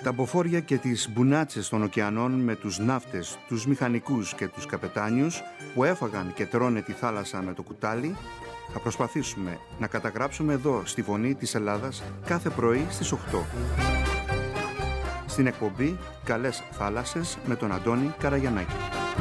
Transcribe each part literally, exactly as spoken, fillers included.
Τα μποφόρια και τις μπουνάτσες των ωκεανών με τους ναύτες, τους μηχανικούς και τους καπετάνιους που έφαγαν και τρώνε τη θάλασσα με το κουτάλι, θα προσπαθήσουμε να καταγράψουμε εδώ στη Φωνή της Ελλάδας κάθε πρωί στις οκτώ. Στην εκπομπή «Καλές θάλασσες» με τον Αντώνη Καραγιαννάκη.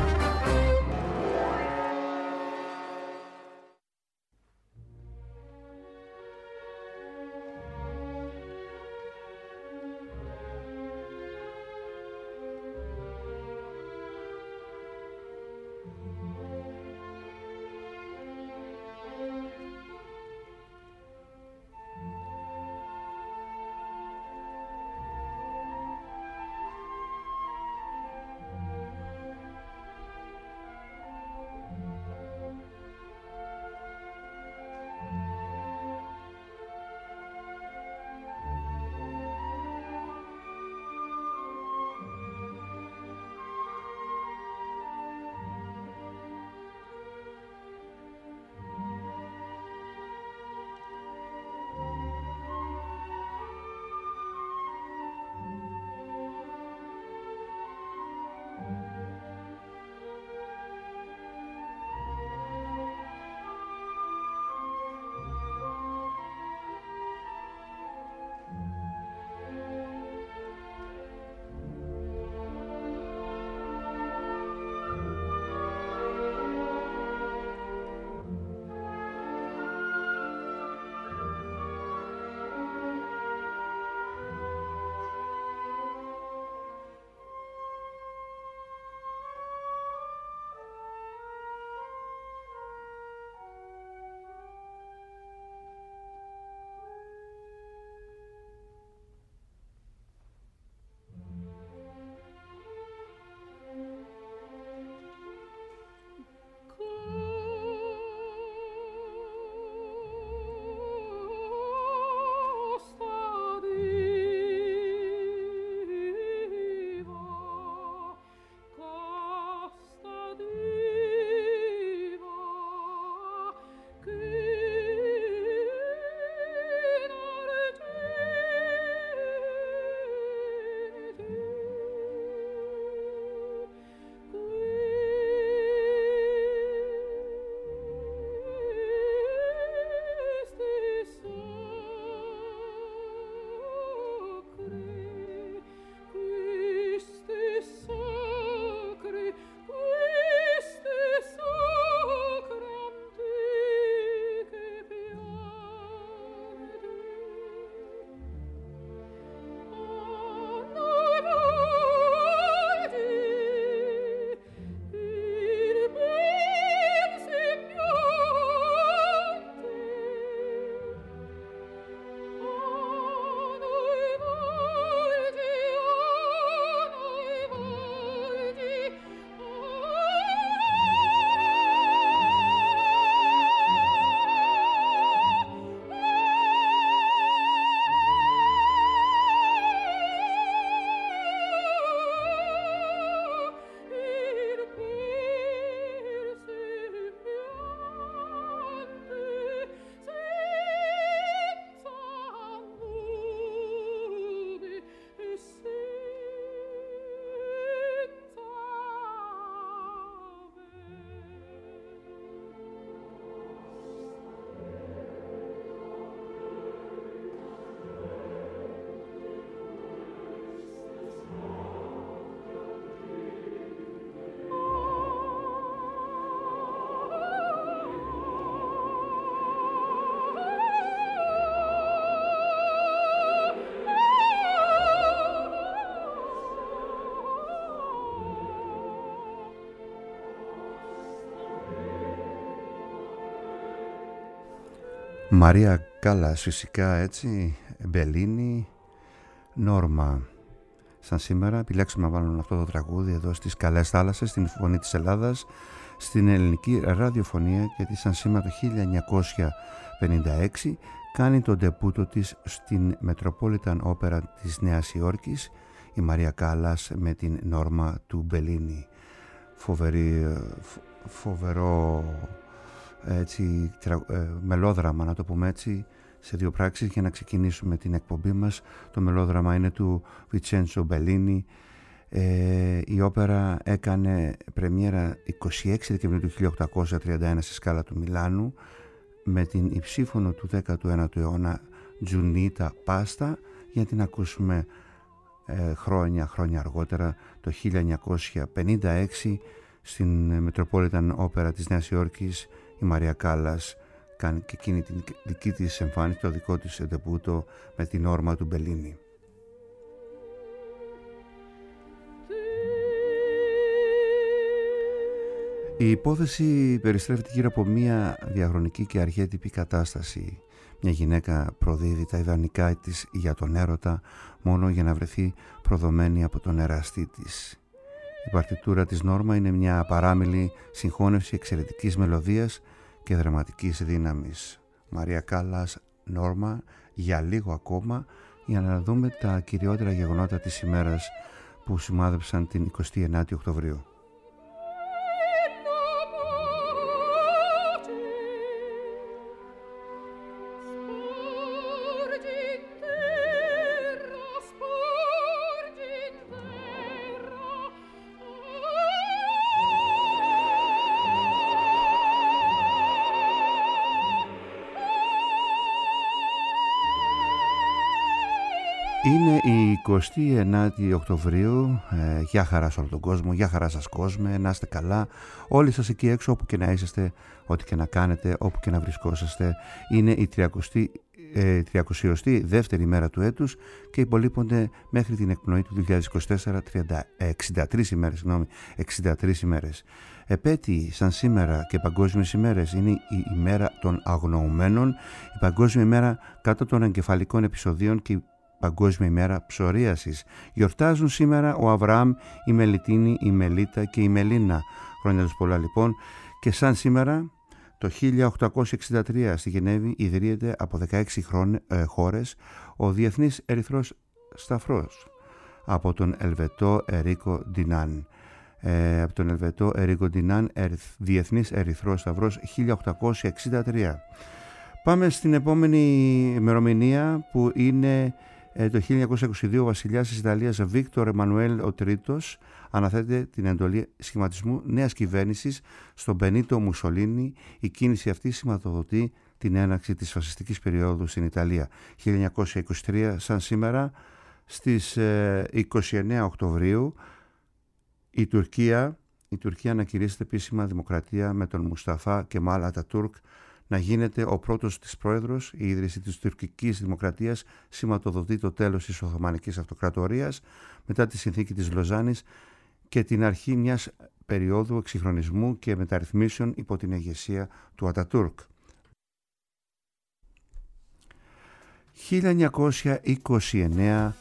Μαρία Κάλλας, φυσικά, έτσι, Μπελίνη, Νόρμα. Σαν σήμερα επιλέξαμε να βάλουμε αυτό το τραγούδι εδώ στις Καλές Θάλασσες, στην Φωνή της Ελλάδας, στην ελληνική ραδιοφωνία, γιατί σαν σήμερα το χίλια εννιακόσια πενήντα έξι κάνει τον ντεπούτο της στην Metropolitan Opera της Νέας Υόρκης η Μαρία Κάλλας με την Νόρμα του Μπελίνη. Φοβερή, φοβερό έτσι, τρα, ε, μελόδραμα, να το πούμε έτσι, σε δύο πράξεις για να ξεκινήσουμε την εκπομπή μας. Το μελόδραμα είναι του Βιτσέντσο Μπελίνι. Ε, η όπερα έκανε πρεμιέρα εικοστή έκτη Δεκεμβρίου του χίλια οκτακόσια τριάντα ένα στη Σκάλα του Μιλάνου με την υψίφωνο του δέκατου ένατου αιώνα Τζουνίτα Πάστα, για να την ακούσουμε ε, χρόνια, χρόνια αργότερα, το χίλια εννιακόσια πενήντα έξι στην Metropolitan Opera της Νέας Υόρκης. Η Μαρία Κάλλας κάνει και εκείνη την δική της εμφάνιση, το δικό της ντεμπούτο με την Νόρμα του Μπελίνι. Η υπόθεση περιστρέφεται γύρω από μια διαχρονική και αρχέτυπη κατάσταση. Μια γυναίκα προδίδει τα ιδανικά της για τον έρωτα μόνο για να βρεθεί προδομένη από τον εραστή της. Η παρτιτούρα της Νόρμα είναι μια παράμιλη συγχώνευση εξαιρετικής μελωδίας και δραματικής δύναμης. Μαρία Κάλλας, Νόρμα, για λίγο ακόμα, για να δούμε τα κυριότερα γεγονότα της ημέρας που σημάδεψαν την εικοστή ενάτη Οκτωβρίου. Είναι η εικοστή ενάτη Οκτωβρίου, ε, γεια χαρά σε όλο τον κόσμο, γεια χαρά σας κόσμε, να είστε καλά, όλοι σας εκεί έξω όπου και να είσαστε, ό,τι και να κάνετε, όπου και να βρισκόσαστε. Είναι η τριακοσιοστή δεύτερη μέρα του έτους και υπολείπονται μέχρι την εκπνοή του δύο χιλιάδες είκοσι τέσσερα εξήντα τρεις ημέρες, συγγνώμη, εξήντα τρεις ημέρες. Επέτειοι σαν σήμερα και παγκόσμιες ημέρες είναι η ημέρα των αγνοωμένων, η παγκόσμια ημέρα κάτω των εγκεφαλικών επεισοδίων και η Παγκόσμια ημέρα ψωρίασης. Γιορτάζουν σήμερα ο Αβραάμ, η Μελιτίνη, η Μελίτα και η Μελίνα. Χρόνια τους πολλά λοιπόν. Και σαν σήμερα το χίλια οκτακόσια εξήντα τρία στη Γενέβη ιδρύεται από δεκαέξι χρόν, ε, χώρες ο Διεθνής Ερυθρός Σταυρός από τον Ελβετό Ερίκο Ντινάν. Ε, από τον Ελβετό Ερίκο Ντινάν, Ερυθ, Διεθνής Ερυθρός Σταυρός χίλια οκτακόσια εξήντα τρία. Πάμε στην επόμενη ημερομηνία που είναι το χίλια εννιακόσια είκοσι δύο. Ο βασιλιάς της Ιταλίας Βίκτορ Εμμανουέλ ο Τρίτος αναθέτει την εντολή σχηματισμού νέας κυβέρνησης στον Μπενίτο Μουσολίνι. Η κίνηση αυτή σηματοδοτεί την έναρξη της φασιστικής περίοδου στην Ιταλία. χίλια εννιακόσια είκοσι τρία, σαν σήμερα, στις είκοσι εννέα Οκτωβρίου η Τουρκία, η Τουρκία ανακηρύσσεται επίσημα δημοκρατία με τον Μουσταφά Κεμάλ Ατατούρκ να γίνεται ο πρώτος της πρόεδρος. Η ίδρυση της τουρκικής δημοκρατίας σηματοδοτεί το τέλος της Οθωμανικής Αυτοκρατορίας μετά τη συνθήκη της Λοζάνης και την αρχή μιας περίοδου εξυγχρονισμού και μεταρρυθμίσεων υπό την ηγεσία του Ατατούρκ. χίλια εννιακόσια είκοσι εννέα,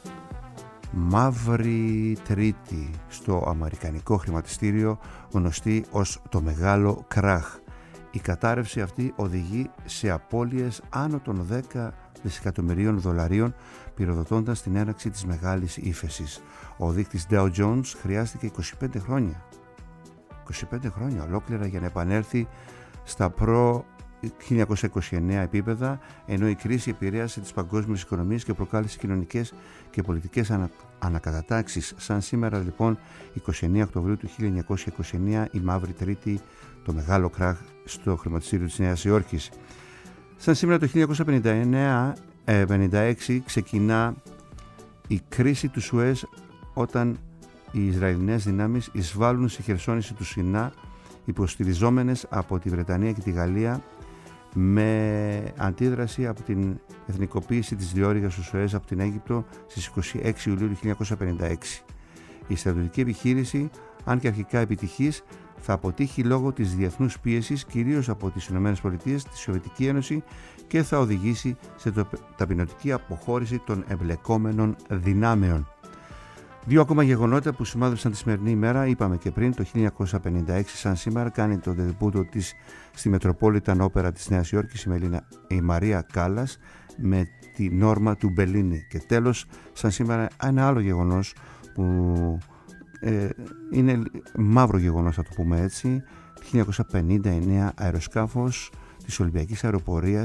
Μαύρη Τρίτη στο αμερικανικό χρηματιστήριο γνωστή ως το Μεγάλο Κράχ. Η κατάρρευση αυτή οδηγεί σε απώλειες άνω των δέκα δισεκατομμυρίων δολαρίων, πυροδοτώντας την έναρξη της μεγάλης ύφεσης. Ο δείκτης Dow Jones χρειάστηκε είκοσι πέντε χρόνια, είκοσι πέντε χρόνια ολόκληρα για να επανέλθει στα προ χίλια εννιακόσια είκοσι εννέα επίπεδα, ενώ η κρίση επηρέασε τις παγκόσμιες οικονομίες και προκάλεσε κοινωνικές και πολιτικές ανα... ανακατατάξεις. Σαν σήμερα λοιπόν, είκοσι εννέα Οκτωβρίου του χίλια εννιακόσια είκοσι εννέα, η Μαύρη Τρίτη, το Μεγάλο Κράχ στο χρηματιστήριο της Νέας Υόρκης. Σαν σήμερα το χίλια εννιακόσια πενήντα έξι ξεκινά η κρίση του Σουέζ, όταν οι Ισραηλινές δυνάμεις εισβάλλουν στη χερσόνηση του Σινά, υποστηριζόμενες από τη Βρετανία και τη Γαλλία, με αντίδραση από την εθνικοποίηση της διόρυγας του Σουέζ από την Αίγυπτο στις είκοσι έξι Ιουλίου του χίλια εννιακόσια πενήντα έξι. Η στρατιωτική επιχείρηση, αν και αρχικά επιτυχής, θα αποτύχει λόγω της διεθνούς πίεσης, κυρίως από τις ΗΠΑ, τη Σοβιετική Ένωση, και θα οδηγήσει σε ταπεινωτική αποχώρηση των εμπλεκόμενων δυνάμεων. Δύο ακόμα γεγονότα που σημάδεψαν τη σημερινή ημέρα, είπαμε και πριν, το χίλια εννιακόσια πενήντα έξι σαν σήμερα κάνει το ντεμπούτο της στη Metropolitan Opera της Νέας Υόρκης η, Μελίνα, η Μαρία Κάλλας με τη Νόρμα του Μπελίνι. Και τέλος, σαν σήμερα, ένα άλλο γεγονός που ε, είναι μαύρο γεγονός, θα το πούμε έτσι. Το χίλια εννιακόσια πενήντα εννέα αεροσκάφος της Ολυμπιακής Αεροπορίας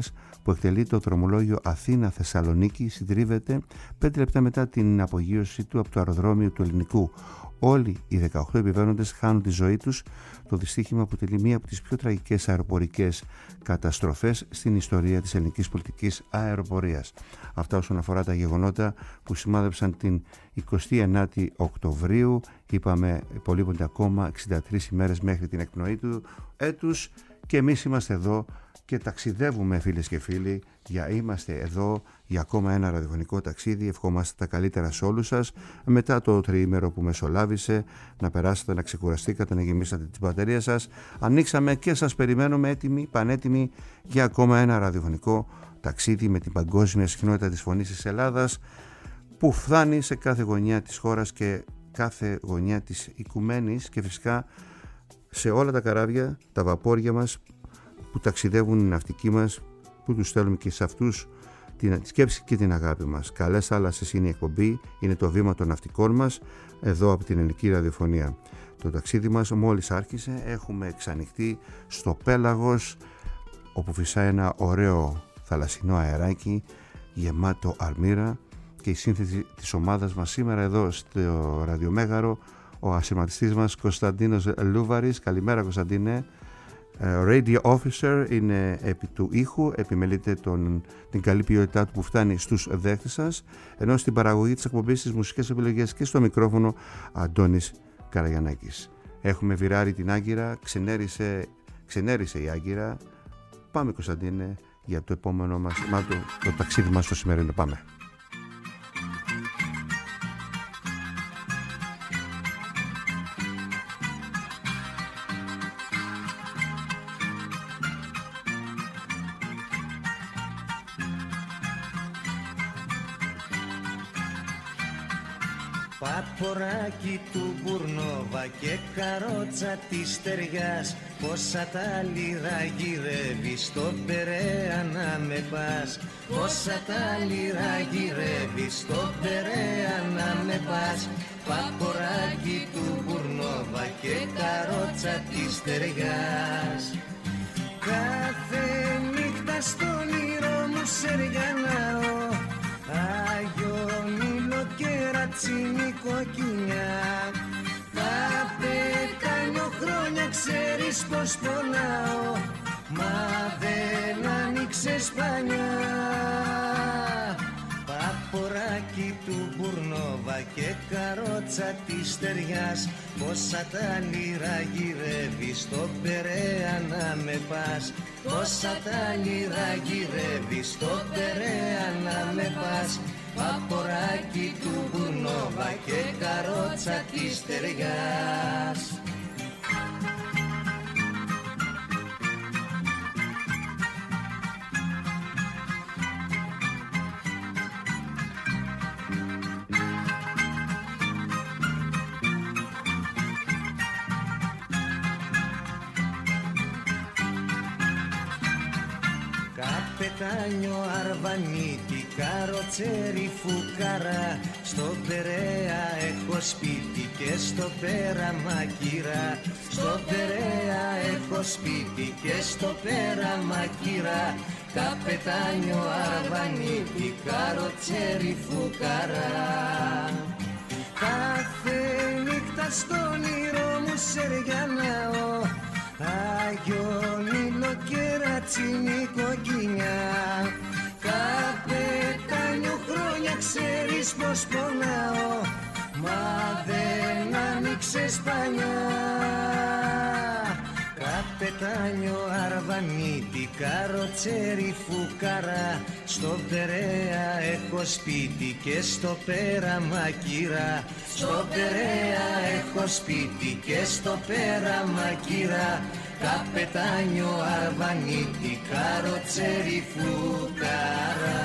που εκτελεί το δρομολόγιο Αθήνα-Θεσσαλονίκη συντρίβεται πέντε λεπτά μετά την απογείωση του από το αεροδρόμιο του Ελληνικού. Όλοι οι δεκαοκτώ επιβαίνοντες χάνουν τη ζωή τους. Το δυστύχημα αποτελεί μία από τις πιο τραγικές αεροπορικές καταστροφές στην ιστορία της ελληνικής πολιτικής αεροπορίας. Αυτά όσον αφορά τα γεγονότα που σημάδεψαν την εικοστή ενάτη Οκτωβρίου. Είπαμε υπολείπονται ακόμα εξήντα τρεις ημέρες μέχρι την εκπνοή του έτους και εμείς είμαστε εδώ και ταξιδεύουμε, φίλες και φίλοι, για είμαστε εδώ για ακόμα ένα ραδιοφωνικό ταξίδι. Ευχόμαστε τα καλύτερα σε όλους σας μετά το τριήμερο που μεσολάβησε, να περάσετε, να ξεκουραστήκατε, να γεμίσατε την μπαταρία σας. Ανοίξαμε και σας περιμένουμε έτοιμοι, πανέτοιμοι για ακόμα ένα ραδιοφωνικό ταξίδι με την παγκόσμια συχνότητα της φωνής της Ελλάδας που φτάνει σε κάθε γωνιά της χώρας και κάθε γωνιά της οικουμένης και φυσικά σε όλα τα καράβια, τα βαπόρια μας που ταξιδεύουν οι ναυτικοί μας, που τους στέλνουμε και σε αυτούς την σκέψη και την αγάπη μας. Καλές θάλασσες είναι η εκπομπή, είναι το βήμα των ναυτικών μας εδώ από την Ελληνική Ραδιοφωνία. Το ταξίδι μας μόλις άρχισε, έχουμε εξανοιχτεί στο πέλαγος όπου φυσάει ένα ωραίο θαλασσινό αεράκι γεμάτο αρμύρα και η σύνθεση της ομάδας μας σήμερα εδώ στο Ραδιομέγαρο, ο ασυρματιστής μας Κωνσταντίνος Λούβαρης. Καλημέρα Κωνσταντίνε. Radio Officer είναι επί του ήχου, επιμελείται τον, την καλή ποιότητά του που φτάνει στους δέχτες σας, ενώ στην παραγωγή της εκπομπής, στις μουσικές επιλογές και στο μικρόφωνο Αντώνης Καραγιαννάκης. Έχουμε βιράρει την Άγκυρα, ξενέρισε, ξενέρισε η Άγκυρα. Πάμε Κωνσταντίνε για το επόμενο μας, μα, το, το ταξίδι μας στο σημερινό. Πάμε. Παποράκι του Μπουρνόβα και καρότσα της Στεριάς, πόσα τα λιρά γυρεύει στο Περαία να με πας. Πόσα τα λιρά γυρεύει στο Περαία να με πας. Παποράκι του Μπουρνόβα και καρότσα της Στεριάς. Κάθε νύχτα στον όνειρο μου σεργανάω, Άγιο Μήλο και ρατσίνη κοκκινιά. Τα πετάνιο χρόνια ξέρεις πως πονάω, μα δεν άνοιξες σπανιά. Παποράκι του Μπουρνόβα και καρότσα της Στεριάς, πόσα τα λιρά γυρεύει στο Περαία να με πας. Πόσα τα λιρά γυρεύει στο Περαία να με πας. Παποράκι του Μπουρνόβα και καρότσα της Στεριάς. Καπετάνιο Αρβανίτη, καροτσέρι φουκαρά, στο Περαία έχω σπίτι και στο Πέραμα κυρά. Στο Περαία έχω σπίτι και στο Πέραμα κυρά. Καπετάνιο Αρβανίτη, καροτσέρι φουκαρά. Κάθε νύχτα στον όνειρο μου σεργιανάω, Άγιο Μήλο και ρατσίνη κοκκινιά. Καπετάνιο χρόνια ξέρεις πως πονάω, μα δεν άνοιξες σπανιά. Καπετάνιο Αρβανίτη, καροτσέρι φουκαρά, στο Περαία έχω σπίτι και στο Πέραμα κυρά. Στο Περαία έχω σπίτι και στο Πέραμα κυρά. Καπετάνιο Αρβανίτη, καροτσέρι φουκαρά.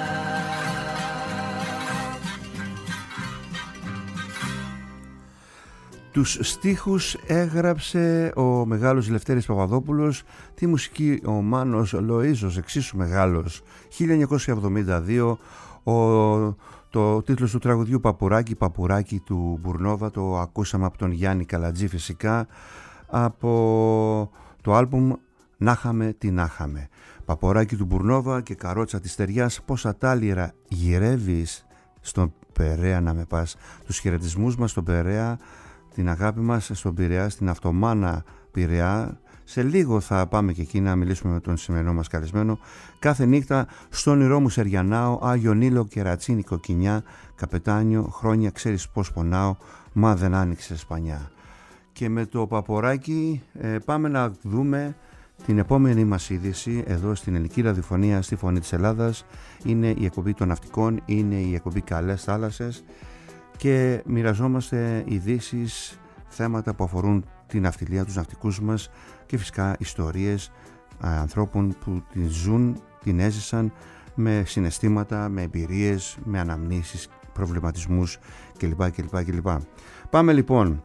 Τους στίχους έγραψε ο μεγάλος Λευτέρης Παπαδόπουλος, τη μουσική ο Μάνος Λοΐζος, εξίσου μεγάλος, χίλια εννιακόσια εβδομήντα δύο. Ο, το τίτλος του τραγουδιού Παπουράκι, Παπουράκι του Μπουρνόβα, το ακούσαμε από τον Γιάννη Καλατζή φυσικά, από το άλμπουμ «Να χαμε τι να χαμε». Παποράκι του Μπουρνόβα και καρότσα της Στεριάς, πόσα τάλιρα γυρεύεις στον Περαία να με πας. Τους χαιρετισμούς μας στον Περαία, την αγάπη μας στον Πειραιά, στην Αυτομάνα Πειραιά. Σε λίγο θα πάμε και εκεί να μιλήσουμε με τον σημερινό μας καλεσμένο. Κάθε νύχτα στον όνειρό μου Σεριανάω, Άγιο Νείλο, Κερατσίνη, Κοκκινιά, Καπετάνιο, χρόνια ξέρεις πως πονάω, μα δεν άνοιξε σπανιά. Και με το Παποράκι ε, πάμε να δούμε την επόμενη μας είδηση εδώ στην ελληνική ραδιοφωνία, στη Φωνή της Ελλάδας. Είναι η εκπομπή των ναυτικών, είναι η εκπομπή Καλές Θάλασσες και μοιραζόμαστε ειδήσεις, θέματα που αφορούν την ναυτιλία, τους ναυτικούς μας και φυσικά ιστορίες α, ανθρώπων που την ζουν, την έζησαν με συναισθήματα, με εμπειρίες, με αναμνήσεις, προβληματισμούς κλπ. κλπ, κλπ. Πάμε λοιπόν.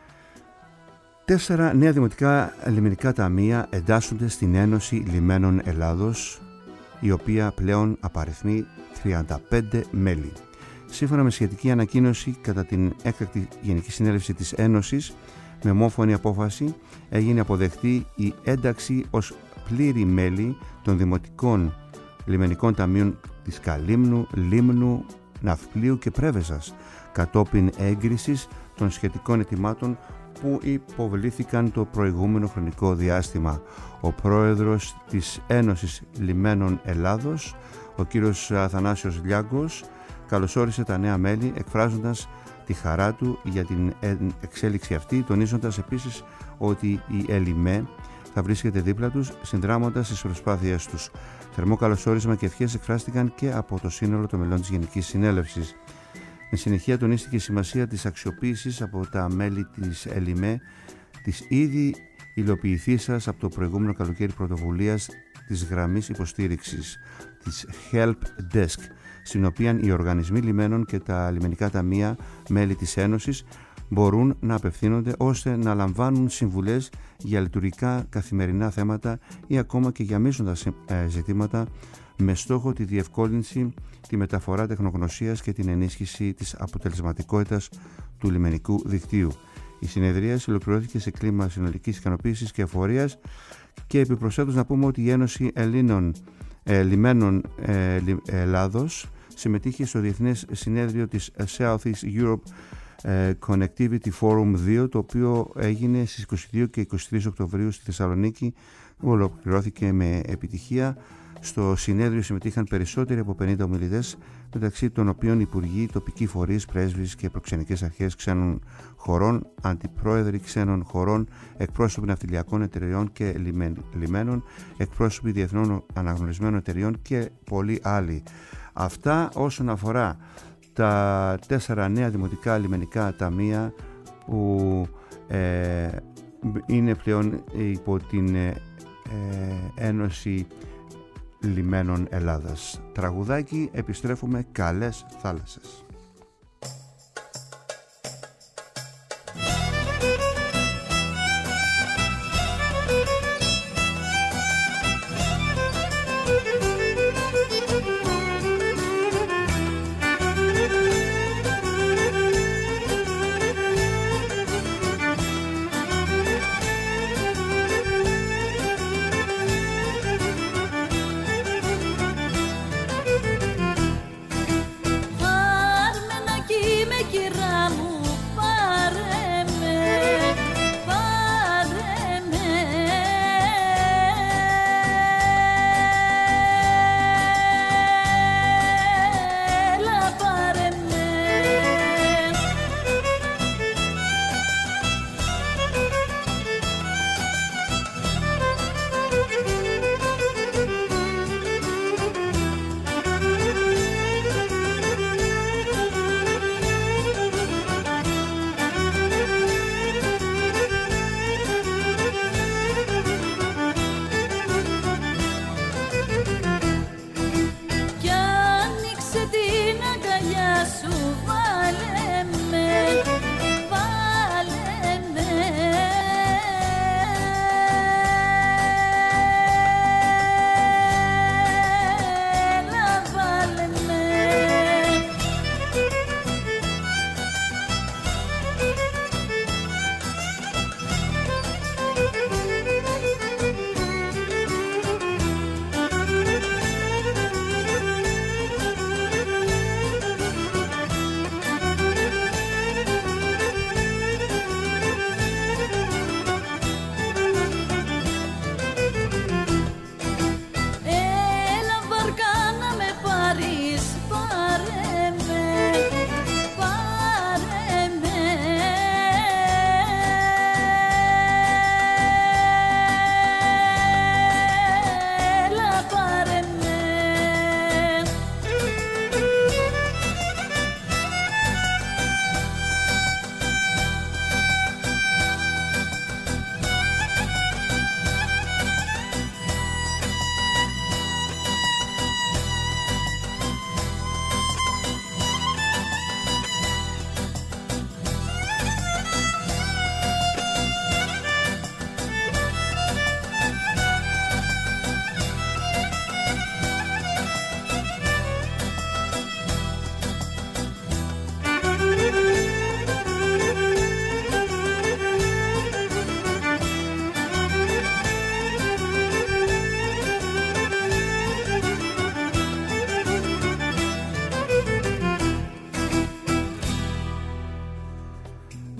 Τέσσερα νέα δημοτικά λιμενικά ταμεία εντάσσονται στην Ένωση Λιμένων Ελλάδος, η οποία πλέον απαριθμεί τριάντα πέντε μέλη. Σύμφωνα με σχετική ανακοίνωση κατά την έκτακτη Γενική Συνέλευση της Ένωσης, με ομόφωνη απόφαση έγινε αποδεκτή η ένταξη ως πλήρη μέλη των δημοτικών λιμενικών ταμείων της Καλύμνου, Λίμνου, Ναυπλίου και Πρέβεζας, κατόπιν έγκρισης των σχετικών αιτημάτων που υποβλήθηκαν το προηγούμενο χρονικό διάστημα. Ο πρόεδρος της Ένωσης Λιμένων Ελλάδος, ο κύριος Αθανάσιος Λιάγκος, καλωσόρισε τα νέα μέλη, εκφράζοντας τη χαρά του για την εξέλιξη αυτή, τονίζοντας επίσης ότι η ΕΛΙΜΕ θα βρίσκεται δίπλα τους, συνδράμοντας τις προσπάθειές τους. Θερμό καλωσόρισμα και ευχές εκφράστηκαν και από το σύνολο των μελών της Γενικής Συνέλευσης. Εν συνεχεία τονίστηκε η σημασία της αξιοποίησης από τα μέλη της ΕΛΙΜΕ της ήδη υλοποιηθήσας από το προηγούμενο καλοκαίρι πρωτοβουλίας της γραμμής υποστήριξης της Help Desk, στην οποία οι οργανισμοί λιμένων και τα λιμενικά ταμεία μέλη της Ένωσης μπορούν να απευθύνονται ώστε να λαμβάνουν συμβουλές για λειτουργικά καθημερινά θέματα ή ακόμα και για μείζοντα ζητήματα, με στόχο τη διευκόλυνση, τη μεταφορά τεχνογνωσίας και την ενίσχυση της αποτελεσματικότητας του λιμενικού δικτύου. Η συνεδρίαση ολοκληρώθηκε σε κλίμα συνολικής ικανοποίησης και εφορίας και επιπροσθέτως να πούμε ότι η Ένωση Ελλήνων ε, Λιμένων ε, Ελλάδος συμμετείχε στο Διεθνές Συνέδριο της Southeast Europe ε, Connectivity Forum δύο, το οποίο έγινε στις είκοσι δύο και είκοσι τρεις Οκτωβρίου στη Θεσσαλονίκη, ολοκληρώθηκε με επιτυχία. Στο συνέδριο συμμετείχαν περισσότεροι από πενήντα ομιλητές, μεταξύ των οποίων υπουργοί, τοπικοί φορείς, πρέσβεις και προξενικές αρχές ξένων χωρών, αντιπρόεδροι ξένων χωρών, εκπρόσωποι ναυτιλιακών εταιρεών και λιμένων, εκπρόσωποι διεθνών αναγνωρισμένων εταιρεών και πολλοί άλλοι. Αυτά όσον αφορά τα τέσσερα νέα δημοτικά λιμενικά ταμεία που ε, είναι πλέον υπό την ε, Ένωση Λιμένων Ελλάδας. Τραγουδάκι, επιστρέφουμε. Καλές θάλασσες.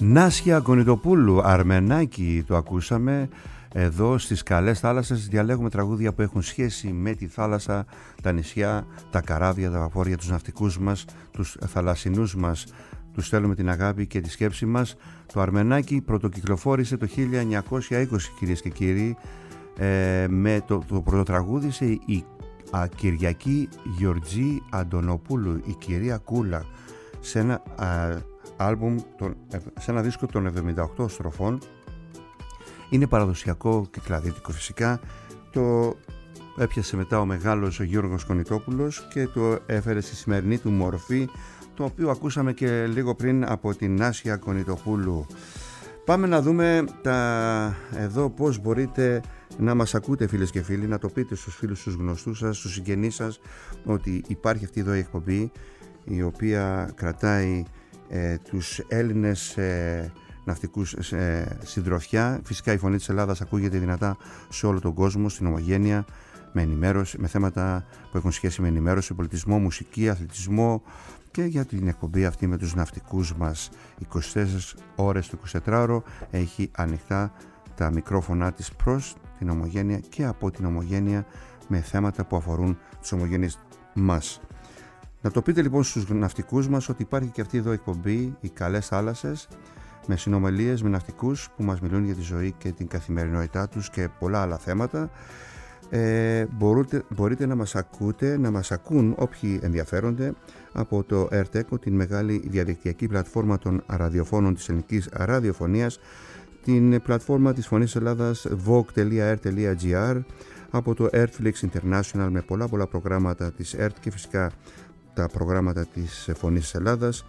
Νάσια Κονιτοπούλου, Αρμενάκι, το ακούσαμε. Εδώ στις καλές θάλασσες διαλέγουμε τραγούδια που έχουν σχέση με τη θάλασσα, τα νησιά, τα καράβια, τα βαπόρια, τους ναυτικούς μας, τους θαλασσινούς μας. Τους στέλνουμε την αγάπη και τη σκέψη μας. Το Αρμενάκι πρωτοκυκλοφόρησε το χίλια εννιακόσια είκοσι, κυρίες και κύριοι. Ε, με το, το πρωτοτραγούδισε η α, Κυριακή Γεωργή Αντωνοπούλου, η κυρία Κούλα, σε ένα α, άλμπουμ, τον, σε ένα δίσκο των εβδομήντα οκτώ στροφών. Είναι παραδοσιακό και κλαδίτικο φυσικά. Το έπιασε μετά ο μεγάλος ο Γιώργος Κονιτόπουλος και το έφερε στη σημερινή του μορφή, το οποίο ακούσαμε και λίγο πριν από την Νάσια Κονιτοπούλου. Πάμε να δούμε τα... εδώ πώς μπορείτε να μας ακούτε, φίλες και φίλοι, να το πείτε στους φίλους, στους γνωστούς σας, στους συγγενείς σας, ότι υπάρχει αυτή εδώ η εκπομπή, η οποία κρατάει ε, τους Έλληνες ε, ναυτικούς ε, συντροφιά. Φυσικά η φωνή της Ελλάδας ακούγεται δυνατά σε όλο τον κόσμο, στην ομογένεια, με ενημέρωση, με θέματα που έχουν σχέση με ενημέρωση, πολιτισμό, μουσική, αθλητισμό, και για την εκπομπή αυτή με τους ναυτικούς μας. είκοσι τέσσερις ώρες το εικοσιτετράωρο έχει ανοιχτά τα μικρόφωνά της προς την ομογένεια και από την ομογένεια, με θέματα που αφορούν τους ομογένειες μας. Να το πείτε λοιπόν στους ναυτικούς μας ότι υπάρχει και αυτή εδώ εκπομπή, οι καλές θάλασσες, με συνομιλίες με ναυτικούς που μας μιλούν για τη ζωή και την καθημερινότητά τους και πολλά άλλα θέματα. Ε, μπορείτε, μπορείτε να μας ακούτε, να μας ακούν όποιοι ενδιαφέρονται από το ΕΡΤΕΚΟ, την μεγάλη διαδικτυακή πλατφόρμα των ραδιοφώνων της ελληνικής ραδιοφωνίας, την πλατφόρμα της Φωνής Ελλάδας vogue τελεία air τελεία gr, από το Airflix International με πολλά πολλά προγράμματα της ΕΡΤ και φυσικά τα προγράμματα της Φωνής Ελλάδας.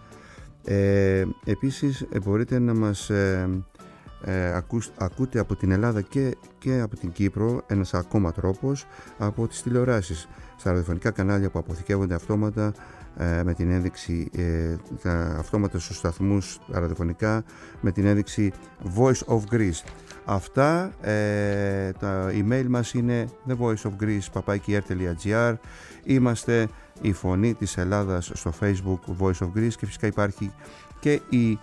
Ε, επίσης μπορείτε να μας ε, ε, ακούς, ακούτε από την Ελλάδα και, και από την Κύπρο, ένας ακόμα τρόπος, από τις τηλεοράσεις, στα ραδιοφωνικά κανάλια που αποθηκεύονται αυτόματα ε, με την ένδειξη ε, τα αυτόματα στους σταθμούς ραδιοφωνικά με την ένδειξη Voice of Greece. Αυτά, ε, τα email μας είναι the voice of greece παπάκι air τελεία gr. Είμαστε η Φωνή της Ελλάδας στο Facebook, Voice of Greece, και φυσικά υπάρχει και η,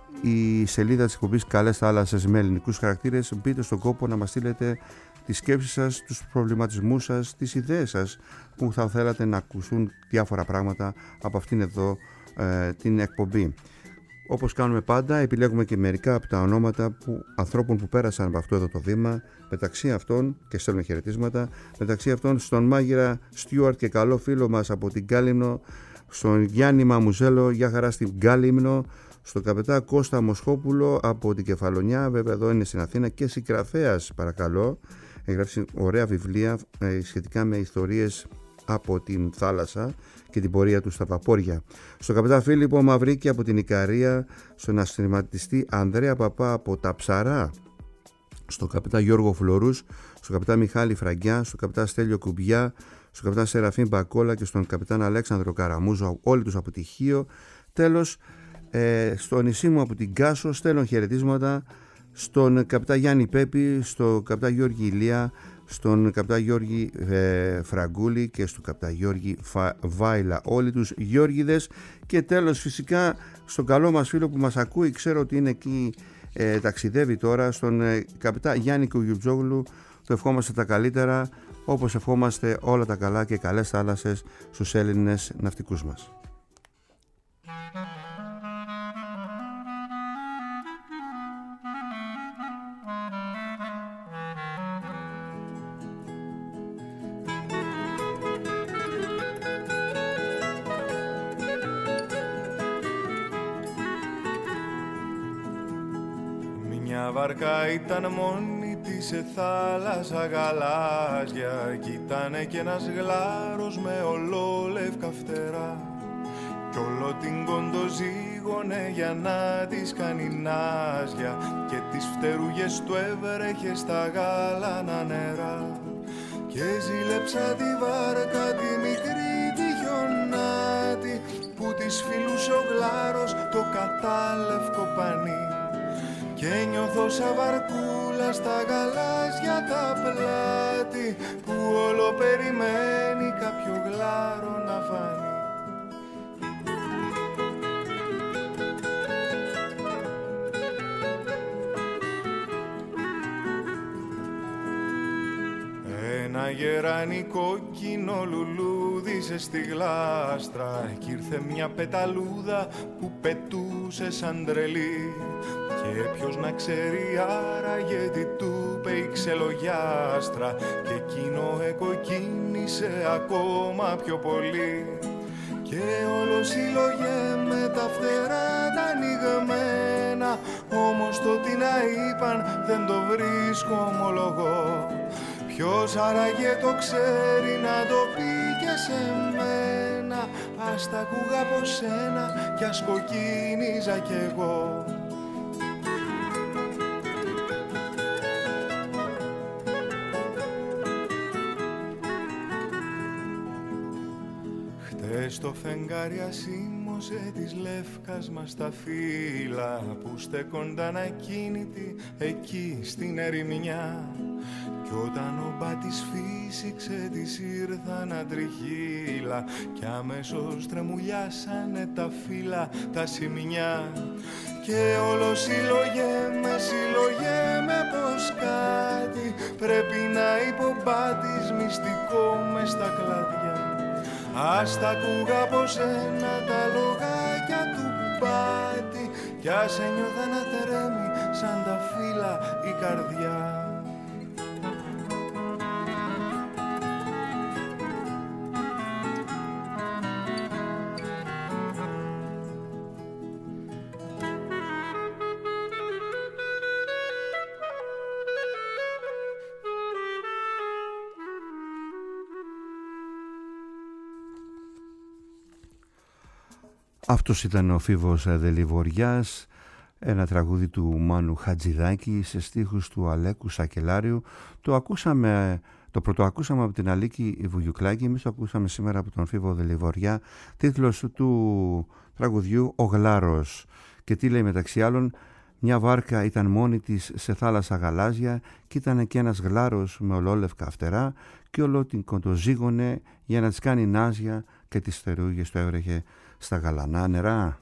η σελίδα της εκπομπής Καλές Θάλασσες με ελληνικούς χαρακτήρες. Μπείτε στον κόπο να μας στείλετε τις σκέψεις σας, τους προβληματισμούς σας, τις ιδέες σας που θα θέλατε να ακούσουν διάφορα πράγματα από αυτήν εδώ ε, την εκπομπή. Όπως κάνουμε πάντα, επιλέγουμε και μερικά από τα ονόματα που, ανθρώπων που πέρασαν από αυτό εδώ το βήμα, μεταξύ αυτών, και στέλνουμε χαιρετίσματα, μεταξύ αυτών στον μάγειρα Στιούαρτ και καλό φίλο μας από την Κάλυμνο, στον Γιάννη Μαμουζέλο, για χαρά στην Κάλυμνο, στον καπετά Κώστα Μοσχόπουλο από την Κεφαλονιά, βέβαια εδώ είναι στην Αθήνα, και συγγραφέας παρακαλώ, έγραψε ωραία βιβλία ε, σχετικά με ιστορίες από την θάλασσα και την πορεία του στα βαπόρια. Στον καπετά Φίλιππο Μαυρίκη από την Ικαρία, στον αστυνηματιστή Ανδρέα Παπά από τα Ψαρά, στον καπετά Γιώργο Φλωρούς, στον καπετά Μιχάλη Φραγκιά, στον καπετά Στέλιο Κουμπιά, στον καπετά Σεραφείμ Μπακόλα και στον καπετάν Αλέξανδρο Καραμούζο, όλοι τους από τη Χίο. Τέλος, ε, στο νησί μου από την Κάσο στέλνω χαιρετίσματα στον καπετά Γιάννη Πέπη, στον καπετά Γιώργη Ηλία, στον καπετά Γιώργη ε, Φραγκούλη και στον καπετά Γιώργη Φα, Βάιλα, όλοι τους Γιώργιδες. Και τέλος φυσικά στον καλό μας φίλο που μας ακούει, ξέρω ότι είναι εκεί, ε, ταξιδεύει τώρα, στον ε, καπετά Γιάννη Κουγιουτζόγλου, το ευχόμαστε τα καλύτερα, όπως ευχόμαστε όλα τα καλά και καλές θάλασσες στους Έλληνες ναυτικούς μας. Μια βάρκα ήταν μόνη της σε θάλασσα γαλάζια κι ήτανε κι ένας γλάρος με ολόλευκα φτερά κι όλο την κοντοζήγωνε για να της κάνει νάζια και τις φτερούγες του έβρεχε στα γάλανα νερά και ζήλεψα τη βάρκα τη μικρή τη χιονάτη που της φιλούσε ο γλάρος το κατάλευκο πανί και νιώθω σαν βαρκούλα στα γαλάζια τα πλάτη που όλο περιμένει κάποιο γλάρο να φανεί. γεράνι κόκκινο λουλούδι σε στη γλάστρα κι ήρθε μια πεταλούδα που πετούσε σαν τρελή και ποιος να ξέρει άραγε τι του είπε η ξελογιάστρα και εκείνο εκοκκίνησε ακόμα πιο πολύ και όλο σύλλογε με τα φτερά τα ανοιγμένα όμως το τι να είπαν δεν το βρίσκω ομολογώ. Ποιος άραγε το ξέρει να το πει και σε μένα ας τα ακούγα από σένα κι ας κοκκίνιζα κι εγώ. Χτες το φεγγάρι ασήμωσε της Λεύκας μας τα φύλλα που στέκονταν ακίνητοι εκεί στην ερημιά κι όταν ο μπάτης φύσηξε της ήρθαν αντριχύλα κι αμέσως τρεμουλιάσανε τα φύλλα τα σημεινιά και όλο σύλλογε με σύλλογε με πως κάτι πρέπει να είπε ο μπάτης μυστικό μες στα κλαδιά. Ας τα ακούγα από σένα τα λογάκια του πάτη κι ας ένιωθα να τρέμει σαν τα φύλλα η καρδιά. Αυτός ήταν ο Φίβος Δελιβοριάς, ένα τραγούδι του Μάνου Χατζηδάκη σε στίχους του Αλέκου Σακελάριου. Το ακούσαμε, το πρωτοακούσαμε από την Αλίκη Βουγιουκλάκη, εμείς το ακούσαμε σήμερα από τον Φίβο Δελιβοριά. Τίτλος του τραγουδιού «Ο Γλάρος». Και τι λέει μεταξύ άλλων: μια βάρκα ήταν μόνη της σε θάλασσα γαλάζια και ήταν και ένας γλάρος με ολόλευκα φτερά και όλο την κοντοζύγωνε για να της κάνει νάζια και τις θερούγες του έβρεχε στα γαλανά νερά.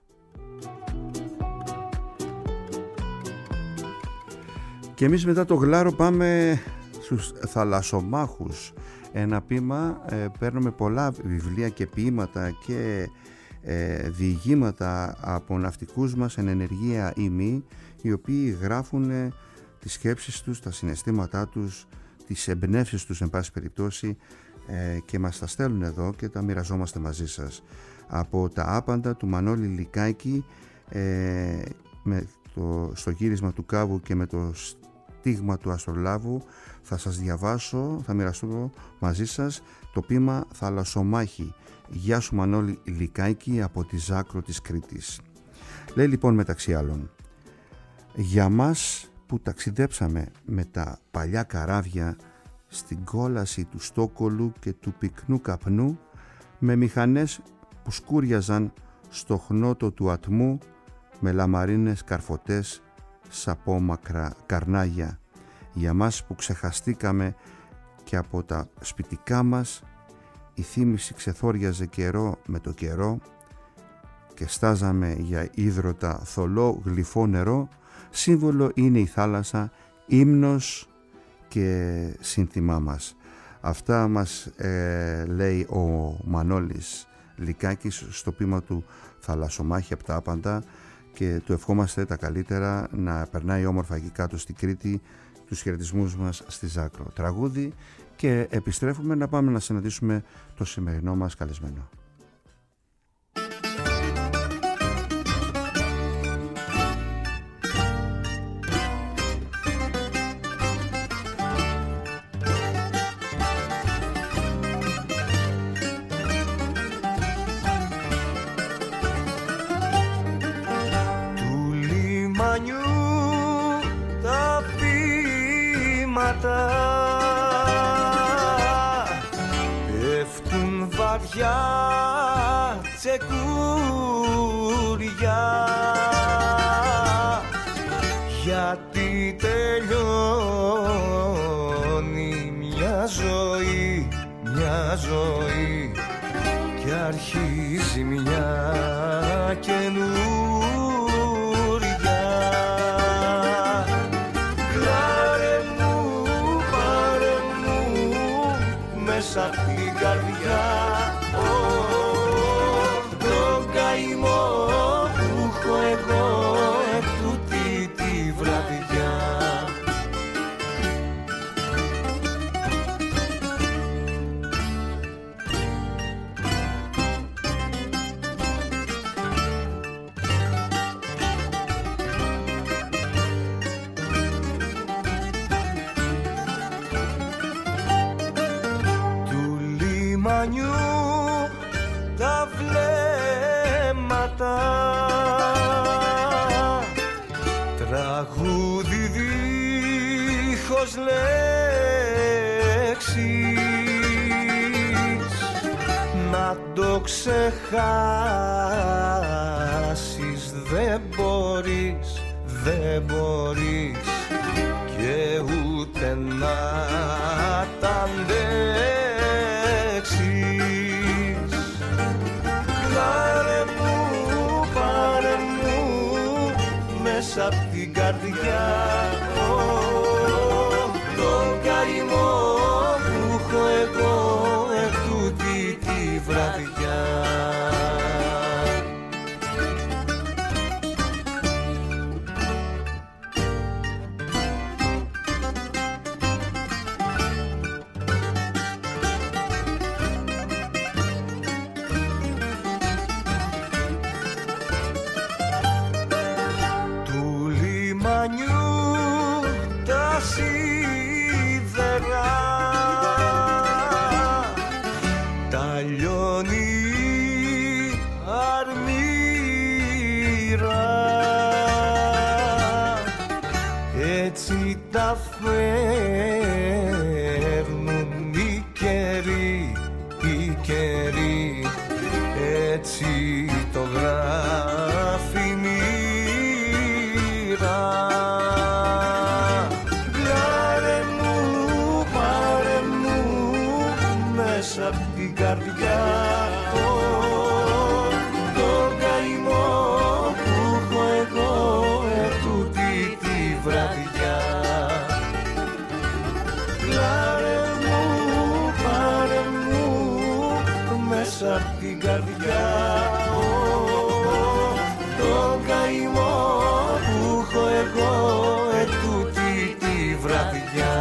Και εμείς μετά το γλάρο πάμε στους θαλασσομάχους. Ένα ποίημα, ε, παίρνουμε πολλά βιβλία και ποίηματα και ε, διηγήματα από ναυτικούς μας εν ενεργεία ή μη, οι οποίοι γράφουν ε, τις σκέψεις τους, τα συναισθήματά τους, τις εμπνεύσεις τους εν πάση περιπτώσει ε, και μας τα στέλνουν εδώ και τα μοιραζόμαστε μαζί σας. Από τα άπαντα του Μανώλη Λικάκη ε, με το, στο γύρισμα του Κάβου και με το στίγμα του Αστρολάβου θα σας διαβάσω, θα μοιραστώ μαζί σας το ποίημα «Θαλασσομάχη». Γεια σου Μανώλη Λικάκη από τη Ζάκρο της Κρήτης. Λέει λοιπόν μεταξύ άλλων: για μας που ταξιδέψαμε με τα παλιά καράβια στην κόλαση του Στόκολου και του πυκνού καπνού με μηχανές που σκούριαζαν στο χνότο του ατμού με λαμαρίνες καρφωτές σαπόμακρα καρνάγια, για μας που ξεχαστήκαμε και από τα σπιτικά μας η θύμηση ξεθόριαζε καιρό με το καιρό και στάζαμε για ίδρωτα θολό γλυφό νερό, σύμβολο είναι η θάλασσα, ύμνος και σύνθημά μας. Αυτά μας ε, λέει ο Μανώλης Λικάκης στο ποίημα του «Θαλασσομάχη» από τα άπαντα και του ευχόμαστε τα καλύτερα, να περνάει όμορφα εκεί κάτω στη Κρήτη, τους χαιρετισμούς μας στη Ζάκρο. Τραγούδι και επιστρέφουμε να πάμε να συναντήσουμε το σημερινό μας καλεσμένο. Πέφτουν βαριά τσεκούρια γιατί τελειώνει μια ζωή, μια ζωή και αρχίζει μια καινούρια. Γλάρε μου, πάρε μου το ξεχάσεις, δεν μπορείς, δεν μπορείς και ούτε να τ' αντέξεις. Πάρε μου, πάρε μου μέσα απ' την καρδιά το καημό που έχω εγώ ετούτη τη βραδιά. Τα φέρνουν οι καιροί, οι καιροί, έτσι το γράφει η μοίρα. Πάρε μου, πάρε μου μέσα απ' την καρδιά το καημό που έχω εγώ ετούτη τη βραδιά. Απ' την καρδιά το καημό που έχω εγώ ετούτη τη βραδιά.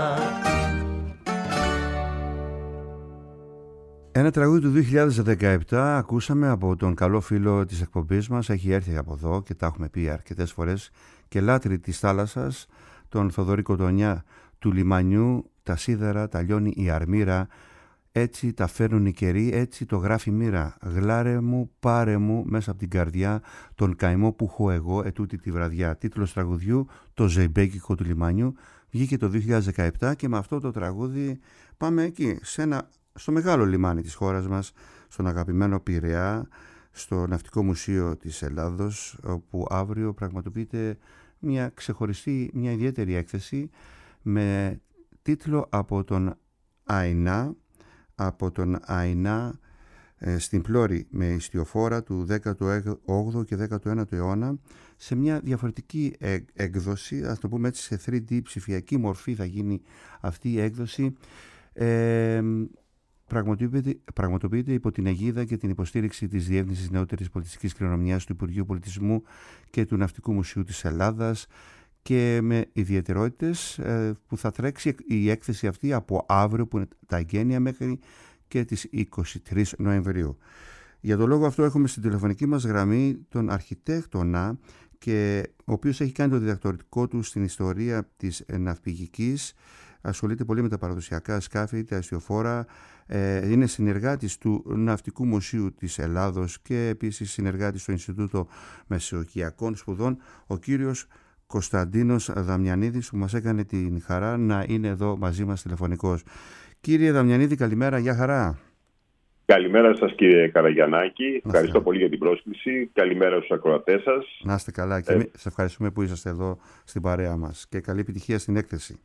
Ένα τραγούδι του δύο χιλιάδες δεκαεπτά ακούσαμε από τον καλό φίλο της εκπομπής μας, έχει έρθει από εδώ και τα έχουμε πει αρκετές φορές, και λάτρη της θάλασσας, τον Θοδωρή Κοντονιά, του λιμανιού τα σίδερα τα λιώνει η αρμύρα. Έτσι τα φέρνουν οι καιροί, έτσι το γράφει η μοίρα. Γλάρε μου, πάρε μου μέσα από την καρδιά τον καημό που έχω εγώ ετούτη τη βραδιά. Τίτλος τραγουδιού, το Ζεϊμπέκικο του λιμάνιου, βγήκε το δύο χιλιάδες δεκαεπτά και με αυτό το τραγούδι πάμε εκεί, σε ένα, στο μεγάλο λιμάνι της χώρας μας, στον αγαπημένο Πειραιά, στο Ναυτικό Μουσείο της Ελλάδος, όπου αύριο πραγματοποιείται μια ξεχωριστή, μια ιδιαίτερη έκθεση με τίτλο από τον Αϊνά, από τον Αϊνά ε, στην Πλώρη με ιστιοφόρα του δέκατου όγδοου και δέκατου ένατου αιώνα, σε μια διαφορετική έκδοση, ας το πούμε έτσι, σε θρι ντι ψηφιακή μορφή θα γίνει αυτή η έκδοση. Ε, πραγματοποιείται, πραγματοποιείται υπό την αιγίδα και την υποστήριξη της Διεύθυνσης Νεότερης Πολιτιστικής Κληρονομιάς του Υπουργείου Πολιτισμού και του Ναυτικού Μουσείου της Ελλάδας, και με ιδιαιτερότητες ε, που θα τρέξει η έκθεση αυτή από αύριο που είναι τα εγγένεια μέχρι και τις είκοσι τρεις Νοεμβρίου. Για τον λόγο αυτό έχουμε στην τηλεφωνική μας γραμμή τον αρχιτέκτονα, και ο οποίος έχει κάνει το διδακτορικό του στην ιστορία της ναυπηγικής, ασχολείται πολύ με τα παραδοσιακά σκάφη, τα ιστιοφόρα, ε, είναι συνεργάτης του Ναυτικού Μουσείου της Ελλάδος και επίσης συνεργάτης στο Ινστιτούτο Μεσοκυακών Σπουδών, ο κύριος Κωνσταντίνος Δαμιανίδης, που μας έκανε την χαρά να είναι εδώ μαζί μας τηλεφωνικός. Κύριε Δαμιανίδη, καλημέρα, γεια χαρά. Καλημέρα σας κύριε Καραγιαννάκη, ευχαριστώ πολύ για την πρόσκληση, καλημέρα στους ακροατές σας. Να είστε καλά και ε... εμείς σας ευχαριστούμε που είσαστε εδώ στην παρέα μας και καλή επιτυχία στην έκθεση.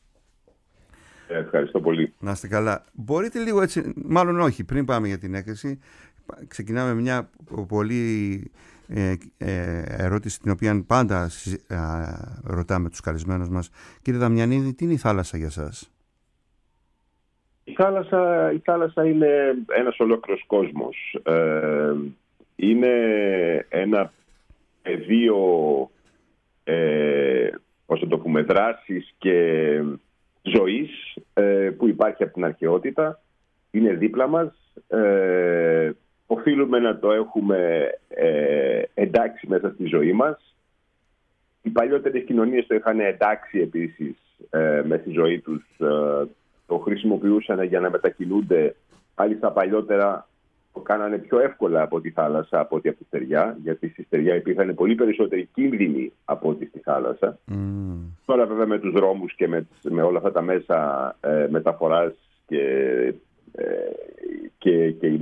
Ε, ευχαριστώ πολύ. Να είστε καλά. Μπορείτε λίγο έτσι, μάλλον όχι, πριν πάμε για την έκθεση, ξεκινάμε μια πολύ ε, ε, ερώτηση την οποία πάντα ε, ρωτάμε τους καλεσμένους μας. Κύριε Δαμιανίδη, τι είναι η θάλασσα για σας? Η θάλασσα, η θάλασσα είναι ένας ολόκληρος κόσμος. Ε, είναι ένα πεδίο, ε, ως το πούμε, δράσης και ζωής ε, που υπάρχει από την αρχαιότητα. Είναι δίπλα μας. Ε, οφείλουμε να το έχουμε ε, εντάξει μέσα στη ζωή μας. Οι παλιότερες κοινωνίες το είχαν εντάξει επίσης ε, μέσα στη ζωή τους. Ε, το χρησιμοποιούσαν για να μετακινούνται. Μάλιστα παλιότερα το κάνανε πιο εύκολα από τη θάλασσα, από τη στεριά, γιατί στη στεριά υπήρχαν πολύ περισσότεροι κίνδυνοι από ό,τι στη θάλασσα. Mm. Τώρα βέβαια με τους δρόμους και με, με όλα αυτά τα μέσα ε, μεταφοράς και, ε, και, και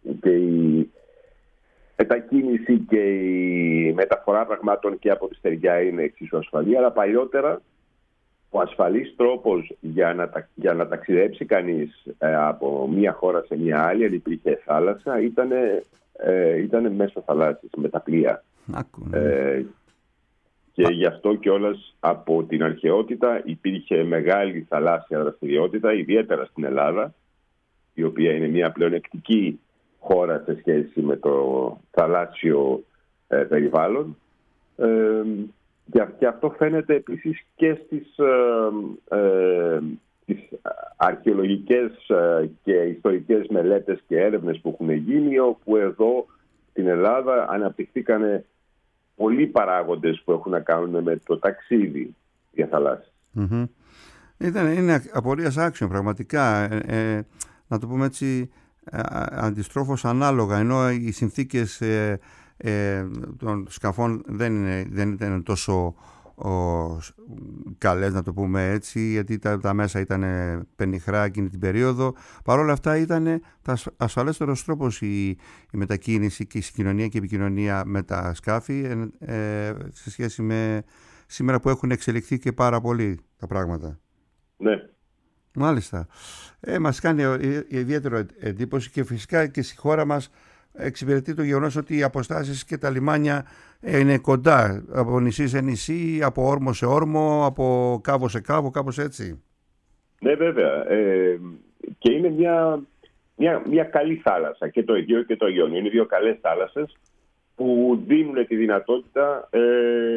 και η μετακίνηση και η μεταφορά πραγμάτων και από τη στεριά είναι εξίσου ασφαλή, αλλά παλιότερα ο ασφαλής τρόπος για να, για να ταξιδέψει κανείς ε, από μία χώρα σε μία άλλη, αν υπήρχε θάλασσα, ήταν ε, ήτανε μέσω θαλάσσης, με τα πλοία. Ε, και γι' αυτό κιόλας από την αρχαιότητα υπήρχε μεγάλη θαλάσσια δραστηριότητα, ιδιαίτερα στην Ελλάδα, η οποία είναι μια πλεονεκτική χώρα σε σχέση με το θαλάσσιο ε, περιβάλλον. Ε, και αυτό φαίνεται επίσης και στις, ε, ε, στις αρχαιολογικές και ιστορικές μελέτες και έρευνες που έχουν γίνει, όπου εδώ στην Ελλάδα αναπτυχθήκανε πολλοί παράγοντες που έχουν να κάνουν με το ταξίδι για θαλάσσης. Mm-hmm. Ήταν, είναι απορίας άξιων πραγματικά, ε, ε, να το πούμε έτσι, ε, αντιστρόφως ανάλογα, ενώ οι συνθήκες ε, ε, των σκαφών δεν, είναι, δεν ήταν τόσο ο, καλές, να το πούμε έτσι, γιατί τα, τα μέσα ήταν πενιχρά εκείνη την περίοδο. Παρ' όλα αυτά ήταν ασφαλέστερος τρόπος η, η μετακίνηση και η συγκοινωνία και η επικοινωνία με τα σκάφη ε, ε, σε σχέση με σήμερα που έχουν εξελιχθεί και πάρα πολύ τα πράγματα. Ναι. Μάλιστα. Ε, μας κάνει ιδιαίτερο εντύπωση και φυσικά και στη χώρα μας εξυπηρετεί το γεγονός ότι οι αποστάσεις και τα λιμάνια είναι κοντά, από νησί σε νησί, από όρμο σε όρμο, από κάβο σε κάβο, κάπως έτσι. Ναι, βέβαια. Ε, και είναι μια, μια, μια καλή θάλασσα, και το Αιγαίο και το Ιόνιο. Είναι δύο καλές θάλασσες που δίνουν τη δυνατότητα ε,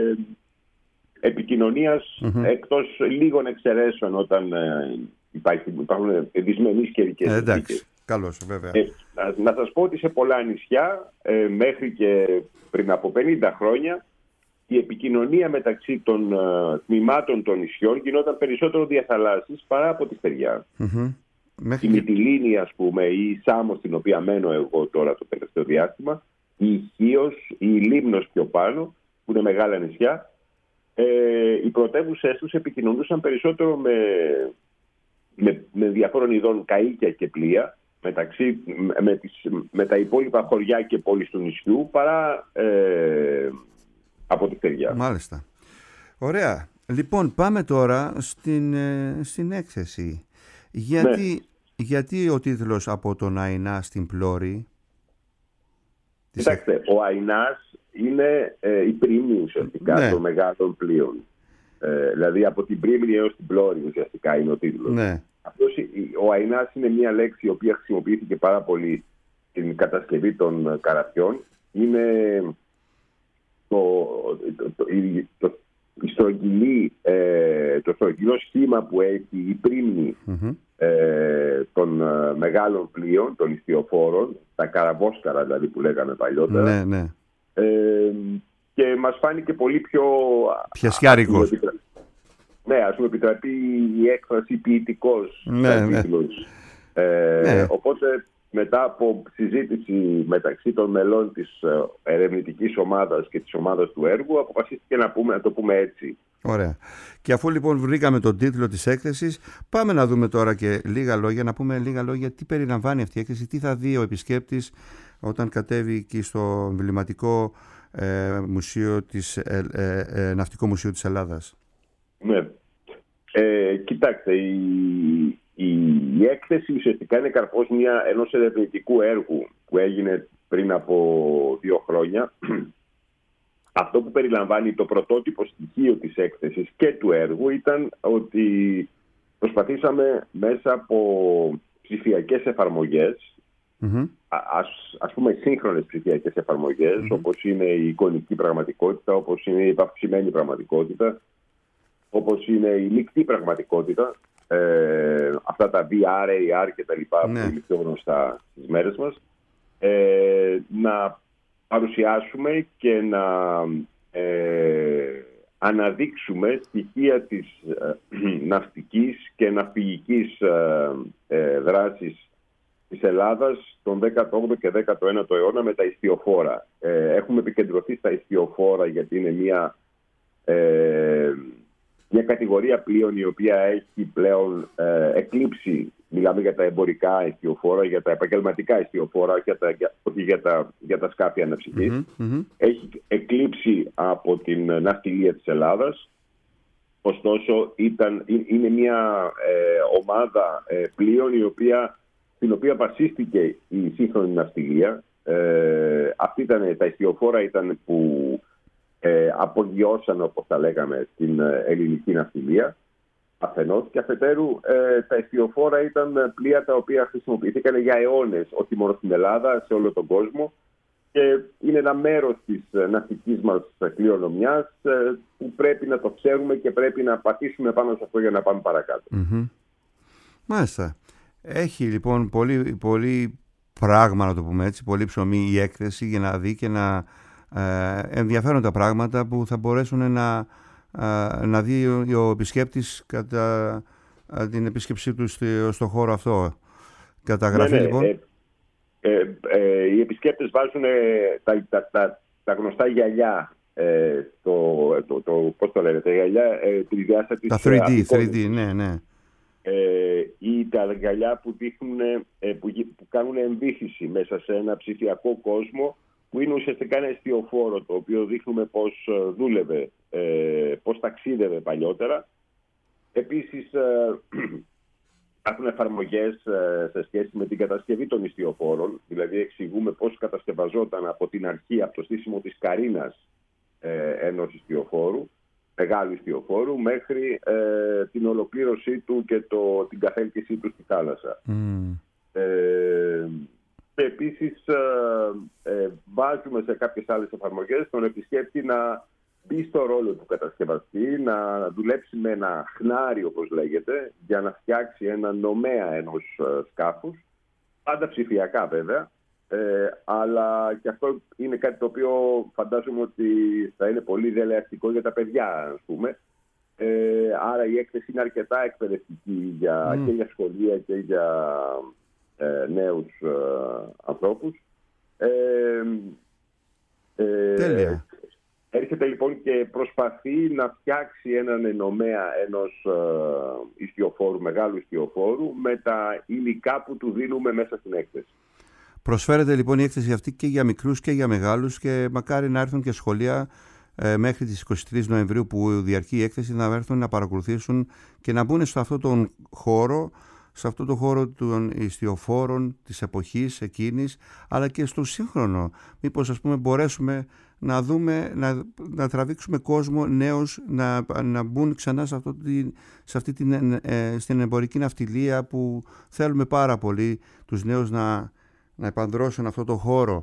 επικοινωνίας mm-hmm. εκτός λίγων εξαιρέσεων όταν ε, υπάρχει, υπάρχουν δυσμενείς καιρικές συνθήκες. Εντάξει, καλώς, βέβαια. Ε, να, να σας πω ότι σε πολλά νησιά, ε, μέχρι και πριν από πενήντα χρόνια, η επικοινωνία μεταξύ των ε, τμήματων των νησιών γινόταν περισσότερο διαθαλάσσης παρά από τη στεριά. Mm-hmm. Η Μυτιλήνη, ας πούμε, ή η Σάμος, στην οποία μένω εγώ τώρα το τελευταίο διάστημα, η Χίος, η Λίμνος πιο πάνω, που είναι μεγάλα νησιά, ε, οι πρωτεύουσες τους επικοινωνούσαν περισσότερο με, με, με διαφόρων ειδών καΐκια και πλοία, μεταξύ, με, τις, με τα υπόλοιπα χωριά και πόλεις του νησιού, παρά ε, από τη στεριά. Μάλιστα. Ωραία. Λοιπόν, πάμε τώρα στην, στην έκθεση. Γιατί, ναι. γιατί ο τίτλος από τον Αϊνά στην Πλώρη? Κοιτάξτε, ο Αϊνάς είναι ε, η πρίμνη ουσιαστικά ναι. των μεγάλων πλοίων. Ε, δηλαδή από την πρίμνη έως την Πλώρη ουσιαστικά είναι ο τίτλος. Ναι. Αυτός, ο Αϊνάς είναι μια λέξη η οποία χρησιμοποιήθηκε πάρα πολύ στην κατασκευή των καραβιών. Είναι το, το, το, το, το, στρογγυλή, ε, το στρογγυλό σχήμα που έχει η πρίμνη mm-hmm. ε, των ε, μεγάλων πλοίων, των ιστιοφόρων, τα καραβόσκαρα δηλαδή που λέγαμε παλιότερα. Ναι, ναι. Ε, και μας φάνηκε πολύ πιο πιασιάρικος. Ναι, ας πούμε επιτραπεί η έκφραση ποιητικός. Ναι, ναι. Ε, ναι. Οπότε μετά από συζήτηση μεταξύ των μελών της ερευνητικής ομάδας και της ομάδας του έργου, αποφασίστηκε να, πούμε, να το πούμε έτσι. Ωραία. Και αφού λοιπόν βρήκαμε τον τίτλο της έκθεσης, πάμε να δούμε τώρα και λίγα λόγια, να πούμε λίγα λόγια τι περιλαμβάνει αυτή η έκθεση, τι θα δει ο επισκέπτης όταν κατέβει εκεί στο εμβληματικό ε, μουσείο της, ε, ε, ε, Ναυτικό Μουσείο της Ελλάδας. Ναι. Ε, κοιτάξτε, η, η, η έκθεση ουσιαστικά είναι καρπός μια, ενός ερευνητικού έργου που έγινε πριν από δύο χρόνια. Αυτό που περιλαμβάνει το πρωτότυπο στοιχείο της έκθεσης και του έργου ήταν ότι προσπαθήσαμε μέσα από ψηφιακές εφαρμογές, mm-hmm. ας, ας πούμε σύγχρονες ψηφιακές εφαρμογές, mm-hmm. όπως είναι η εικονική πραγματικότητα, όπως είναι η επαυξημένη πραγματικότητα, όπως είναι η μεικτή πραγματικότητα, ε, αυτά τα βι αρ, έι αρ και τα λοιπά mm-hmm. που είναι πιο γνωστά στις μέρες μας, ε, να παρουσιάσουμε και να ε, αναδείξουμε στοιχεία της ε, ναυτικής και ναυπηγικής ε, ε, δράσης της Ελλάδας τον δέκατο όγδοο και δέκατο ένατο αιώνα με τα ιστιοφόρα. Ε, έχουμε επικεντρωθεί στα ιστιοφόρα γιατί είναι μια, ε, μια κατηγορία πλοίων η οποία έχει πλέον ε, εκλείψει μιλάμε για τα εμπορικά ιστιοφόρα, για τα επαγγελματικά ιστιοφόρα, όχι για τα, για, όχι για τα, για τα σκάφη αναψυχής. Mm-hmm, mm-hmm. Έχει εκλείψει από την ναυτιλία της Ελλάδας. Ωστόσο, ήταν, είναι μια ε, ομάδα ε, πλοίων η οποία, στην οποία βασίστηκε η σύγχρονη ναυτιλία. Ε, αυτή ήταν, τα ιστιοφόρα ήταν που ε, απογειώσαν, όπως τα λέγαμε, την ελληνική ναυτιλία αφενός, και αφετέρου ε, τα ιστιοφόρα ήταν πλοία τα οποία χρησιμοποιήθηκαν για αιώνες, όχι μόνο στην Ελλάδα, σε όλο τον κόσμο, και είναι ένα μέρος της ναυτικής μας κληρονομιάς ε, που πρέπει να το ξέρουμε και πρέπει να πατήσουμε πάνω σε αυτό για να πάμε παρακάτω. Mm-hmm. Μάλιστα. Έχει λοιπόν πολύ, πολύ πράγμα, να το πούμε έτσι, πολύ ψωμί η έκθεση για να δει και να ε, ενδιαφέρουν τα πράγματα που θα μπορέσουν να, ε, να δει ο, ο επισκέπτης κατά ε, την επίσκεψή του στο, στο χώρο αυτό. Καταγραφή, ναι, ναι, λοιπόν. Ε, ε, ε, οι επισκέπτες βάζουν ε, τα, τα, τα, τα γνωστά γυαλιά, ε, το, το, το, πώς το λένε, τα γυαλιά ε, τριδιάστατης. Τα θρι ντι, θρι ντι, ναι, ναι. Ε, ή τα γυαλιά που, δείχνουν, ε, που, που κάνουν εμβύθιση μέσα σε ένα ψηφιακό κόσμο, που είναι ουσιαστικά ένα εστιοφόρο, το οποίο δείχνουμε πώς δούλευε, ε, πώς ταξίδευε παλιότερα. Επίσης ε, έχουν εφαρμογές ε, σε σχέση με την κατασκευή των ιστιοφόρων, δηλαδή εξηγούμε πώς κατασκευαζόταν από την αρχή, από το στήσιμο της καρίνας ε, ενός ιστιοφόρου, μεγάλου ιστιοφόρου, μέχρι ε, την ολοκλήρωσή του και το, την καθέλκυσή του στη θάλασσα. Mm. Ε, και επίσης ε, ε, βάζουμε σε κάποιες άλλες εφαρμογές τον επισκέπτη να μπει στο ρόλο του κατασκευαστή, να δουλέψει με ένα χνάρι, όπως λέγεται, για να φτιάξει ένα νομέα ενός ε, σκάφους, πάντα ψηφιακά βέβαια. Ε, αλλά και αυτό είναι κάτι το οποίο φαντάζομαι ότι θα είναι πολύ δελεαστικό για τα παιδιά, ας πούμε. Ε, άρα η έκθεση είναι αρκετά εκπαιδευτική για, mm. και για σχολεία και για ε, νέους ε, ανθρώπους. Ε, ε, Τέλεια. Έρχεται λοιπόν και προσπαθεί να φτιάξει έναν νομέα ενός ε, ιστιοφόρου, μεγάλου ιστιοφόρου, με τα υλικά που του δίνουμε μέσα στην έκθεση. Προσφέρεται λοιπόν η έκθεση αυτή και για μικρούς και για μεγάλους, και μακάρι να έρθουν και σχολεία ε, μέχρι τις εικοστή τρίτη Νοεμβρίου που διαρκεί η έκθεση, να έρθουν να παρακολουθήσουν και να μπουν σε αυτόν τον χώρο, σε αυτό το χώρο των ιστιοφόρων της εποχής εκείνης, αλλά και στο σύγχρονο. Μήπως, ας πούμε, μπορέσουμε να δούμε, να, να τραβήξουμε κόσμο νέους να, να μπουν ξανά σε, αυτό τη, σε αυτή την, ε, στην εμπορική ναυτιλία που θέλουμε πάρα πολύ τους νέους να, να επανδρώσουν αυτό το χώρο.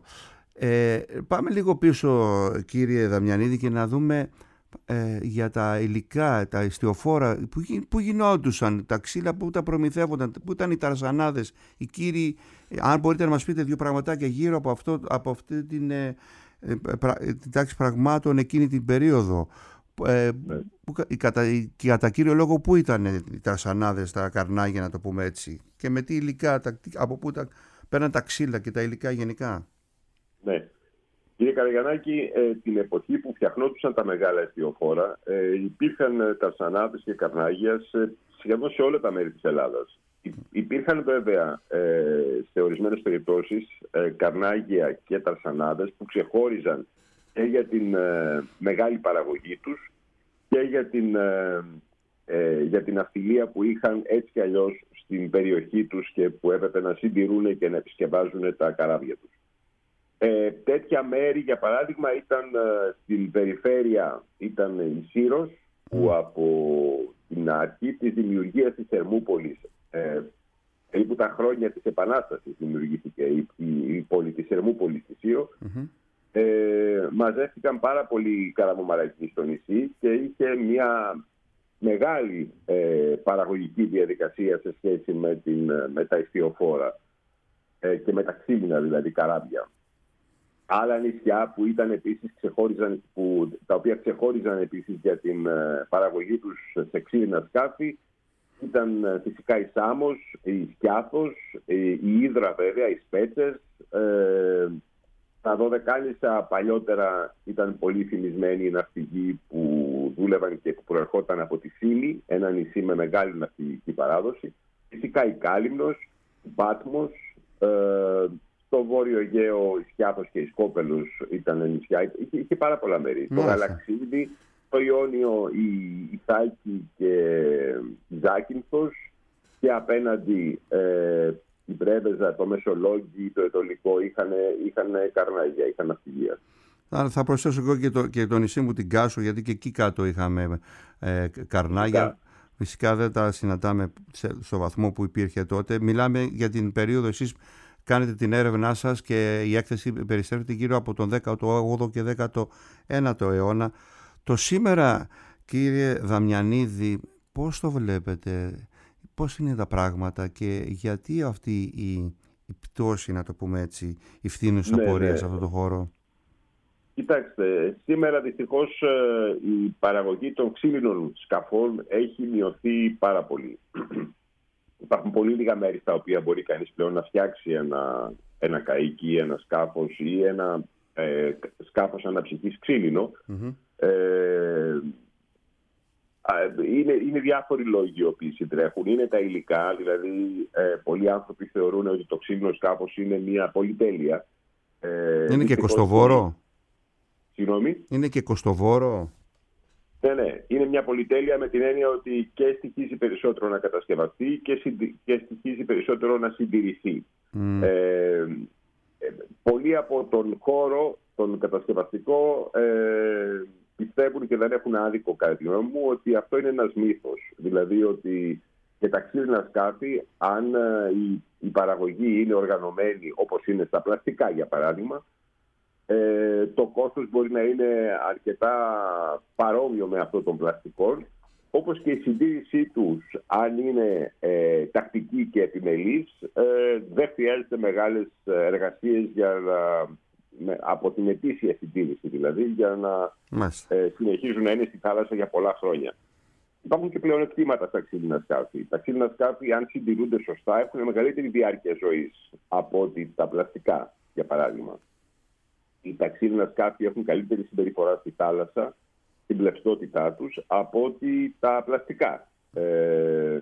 Ε, πάμε λίγο πίσω, κύριε Δαμιανίδη, και να δούμε ε, για τα υλικά, τα ιστιοφόρα που, που γινόντουσαν, τα ξύλα που τα προμηθεύονταν, που ήταν οι ταρσανάδες, οι κύριοι. Αν μπορείτε να μας πείτε δύο πραγματάκια γύρω από, αυτό, από αυτή την, ε, ε, την τάξη πραγμάτων εκείνη την περίοδο. Ε, ναι. που, κατά, κατά κύριο λόγο, πού ήταν οι ταρσανάδες, τα καρνάγια, να το πούμε έτσι, και με τι υλικά, τα, από πού τα πέραν τα ξύλα και τα υλικά γενικά. Ναι. Κύριε Καραγιαννάκη, ε, την εποχή που φτιαχνόντουσαν τα μεγάλα ιστιοφόρα, ε, υπήρχαν ταρσανάδες και καρνάγια σε, σχεδόν σε όλα τα μέρη της Ελλάδας. Υ, υπήρχαν βέβαια ε, σε ορισμένες περιπτώσεις ε, καρνάγια και ταρσανάδες που ξεχώριζαν και για την ε, μεγάλη παραγωγή τους και για την, ε, ε, για την αυτιλία που είχαν έτσι κι αλλιώς στην περιοχή τους και που έπρεπε να συντηρούν και να επισκευάζουν τα καράβια τους. Ε, τέτοια μέρη, για παράδειγμα, ήταν ε, στην περιφέρεια, ήταν η Σύρος, που από την αρχή της δημιουργίας της Ερμούπολης, ε, περίπου τα χρόνια της Επανάστασης, δημιουργήθηκε η, η, η πόλη της Ερμούπολης στη Σύρο. Mm-hmm. Ε, μαζεύτηκαν πάρα πολλοί καραβομαρακοί στο νησί και είχε μια μεγάλη ε, παραγωγική διαδικασία σε σχέση με, την, με τα ιστιοφόρα ε, και με τα ξύλινα, δηλαδή καράβια. Άλλα νησιά που ήταν επίσης ξεχώριζαν, που, τα οποία ξεχώριζαν επίσης για την ε, παραγωγή τους σε ξύλινα σκάφη ήταν ε, φυσικά η Σάμος, η Σκιάθος, η, η Ύδρα βέβαια, οι Σπέτσες. Ε, τα Δωδεκάνησα παλιότερα ήταν πολύ φημισμένοι ναυπηγοί που δούλευαν και που προερχόταν από τη Σύλλη, ένα νησί με μεγάλη ναυπηγική παράδοση. Φυσικά η Κάλυμνος, η Πάτμος, ε, στο Βόρειο Αιγαίο η Σκιάθος και η Σκόπελος ήταν νησιά. Είχε, είχε πάρα πολλά μέρη. Το Γαλαξίδι, το Ιόνιο, η, η Θάκη και η Ζάκυνθος, και απέναντι ε, η Πρέβεζα, το Μεσολόγγι, το Ετωλικό είχαν, είχαν καρνάγια, είχαν ναυπηγεία. Θα προσθέσω εγώ και το, και το νησί μου την Κάσο, γιατί και εκεί κάτω είχαμε ε, καρνάγια. Φυσικά. Φυσικά δεν τα συναντάμε στο βαθμό που υπήρχε τότε. Μιλάμε για την περίοδο, εσείς κάνετε την έρευνά σας και η έκθεση περιστρέφεται γύρω από τον δέκατο όγδοο και δέκατο ένατο αιώνα. Το σήμερα, κύριε Δαμιανίδη, πώς το βλέπετε, πώς είναι τα πράγματα και γιατί αυτή η, η πτώση, να το πούμε έτσι, η φθήνουσα ναι, πορεία ναι. σε αυτό το χώρο? Κοιτάξτε, σήμερα δυστυχώς η παραγωγή των ξύλινων σκαφών έχει μειωθεί πάρα πολύ. Υπάρχουν πολύ λίγα μέρη στα οποία μπορεί κανείς πλέον να φτιάξει ένα, ένα καΐκι, ένα σκάφος ή ένα ε, σκάφος αναψυχής ξύλινο. Mm-hmm. Ε, είναι, είναι διάφοροι λόγοι οι οποίοι συντρέχουν. Είναι τα υλικά, δηλαδή ε, πολλοί άνθρωποι θεωρούν ότι το ξύλινο σκάφος είναι μια πολυτέλεια. Ε, είναι και κοστοβόρο. Συγγνώμη. Είναι και κοστοβόρο. Ναι, ναι. Είναι μια πολυτέλεια με την έννοια ότι και στοιχίζει περισσότερο να κατασκευαστεί και, συντι... και στοιχίζει περισσότερο να συντηρηθεί. Mm. Ε, ε, πολλοί από τον χώρο, τον κατασκευαστικό, ε, πιστεύουν και δεν έχουν άδικο, κατά τη γνώμη μου, ότι αυτό είναι ένας μύθος. Δηλαδή ότι και τα ξύλινα σκάφη, αν ε, η, η παραγωγή είναι οργανωμένη όπως είναι στα πλαστικά, για παράδειγμα, Ε, το κόστος μπορεί να είναι αρκετά παρόμοιο με αυτό των πλαστικών, όπως και η συντήρησή τους, αν είναι ε, τακτική και επιμελής, ε, δεν χρειάζεται μεγάλες εργασίες για να, με, από την ετήσια συντήρηση δηλαδή, για να ε, συνεχίζουν να είναι στη θάλασσα για πολλά χρόνια. Υπάρχουν και πλεονεκτήματα στα ξύλινα σκάφη. Τα ξύλινα σκάφη, αν συντηρούνται σωστά, έχουν μεγαλύτερη διάρκεια ζωής από ότι τα πλαστικά, για παράδειγμα. Τα ξύλινα σκάφη έχουν καλύτερη συμπεριφορά στη θάλασσα, στην πλευστότητά τους, από ότι τα πλαστικά. Ε,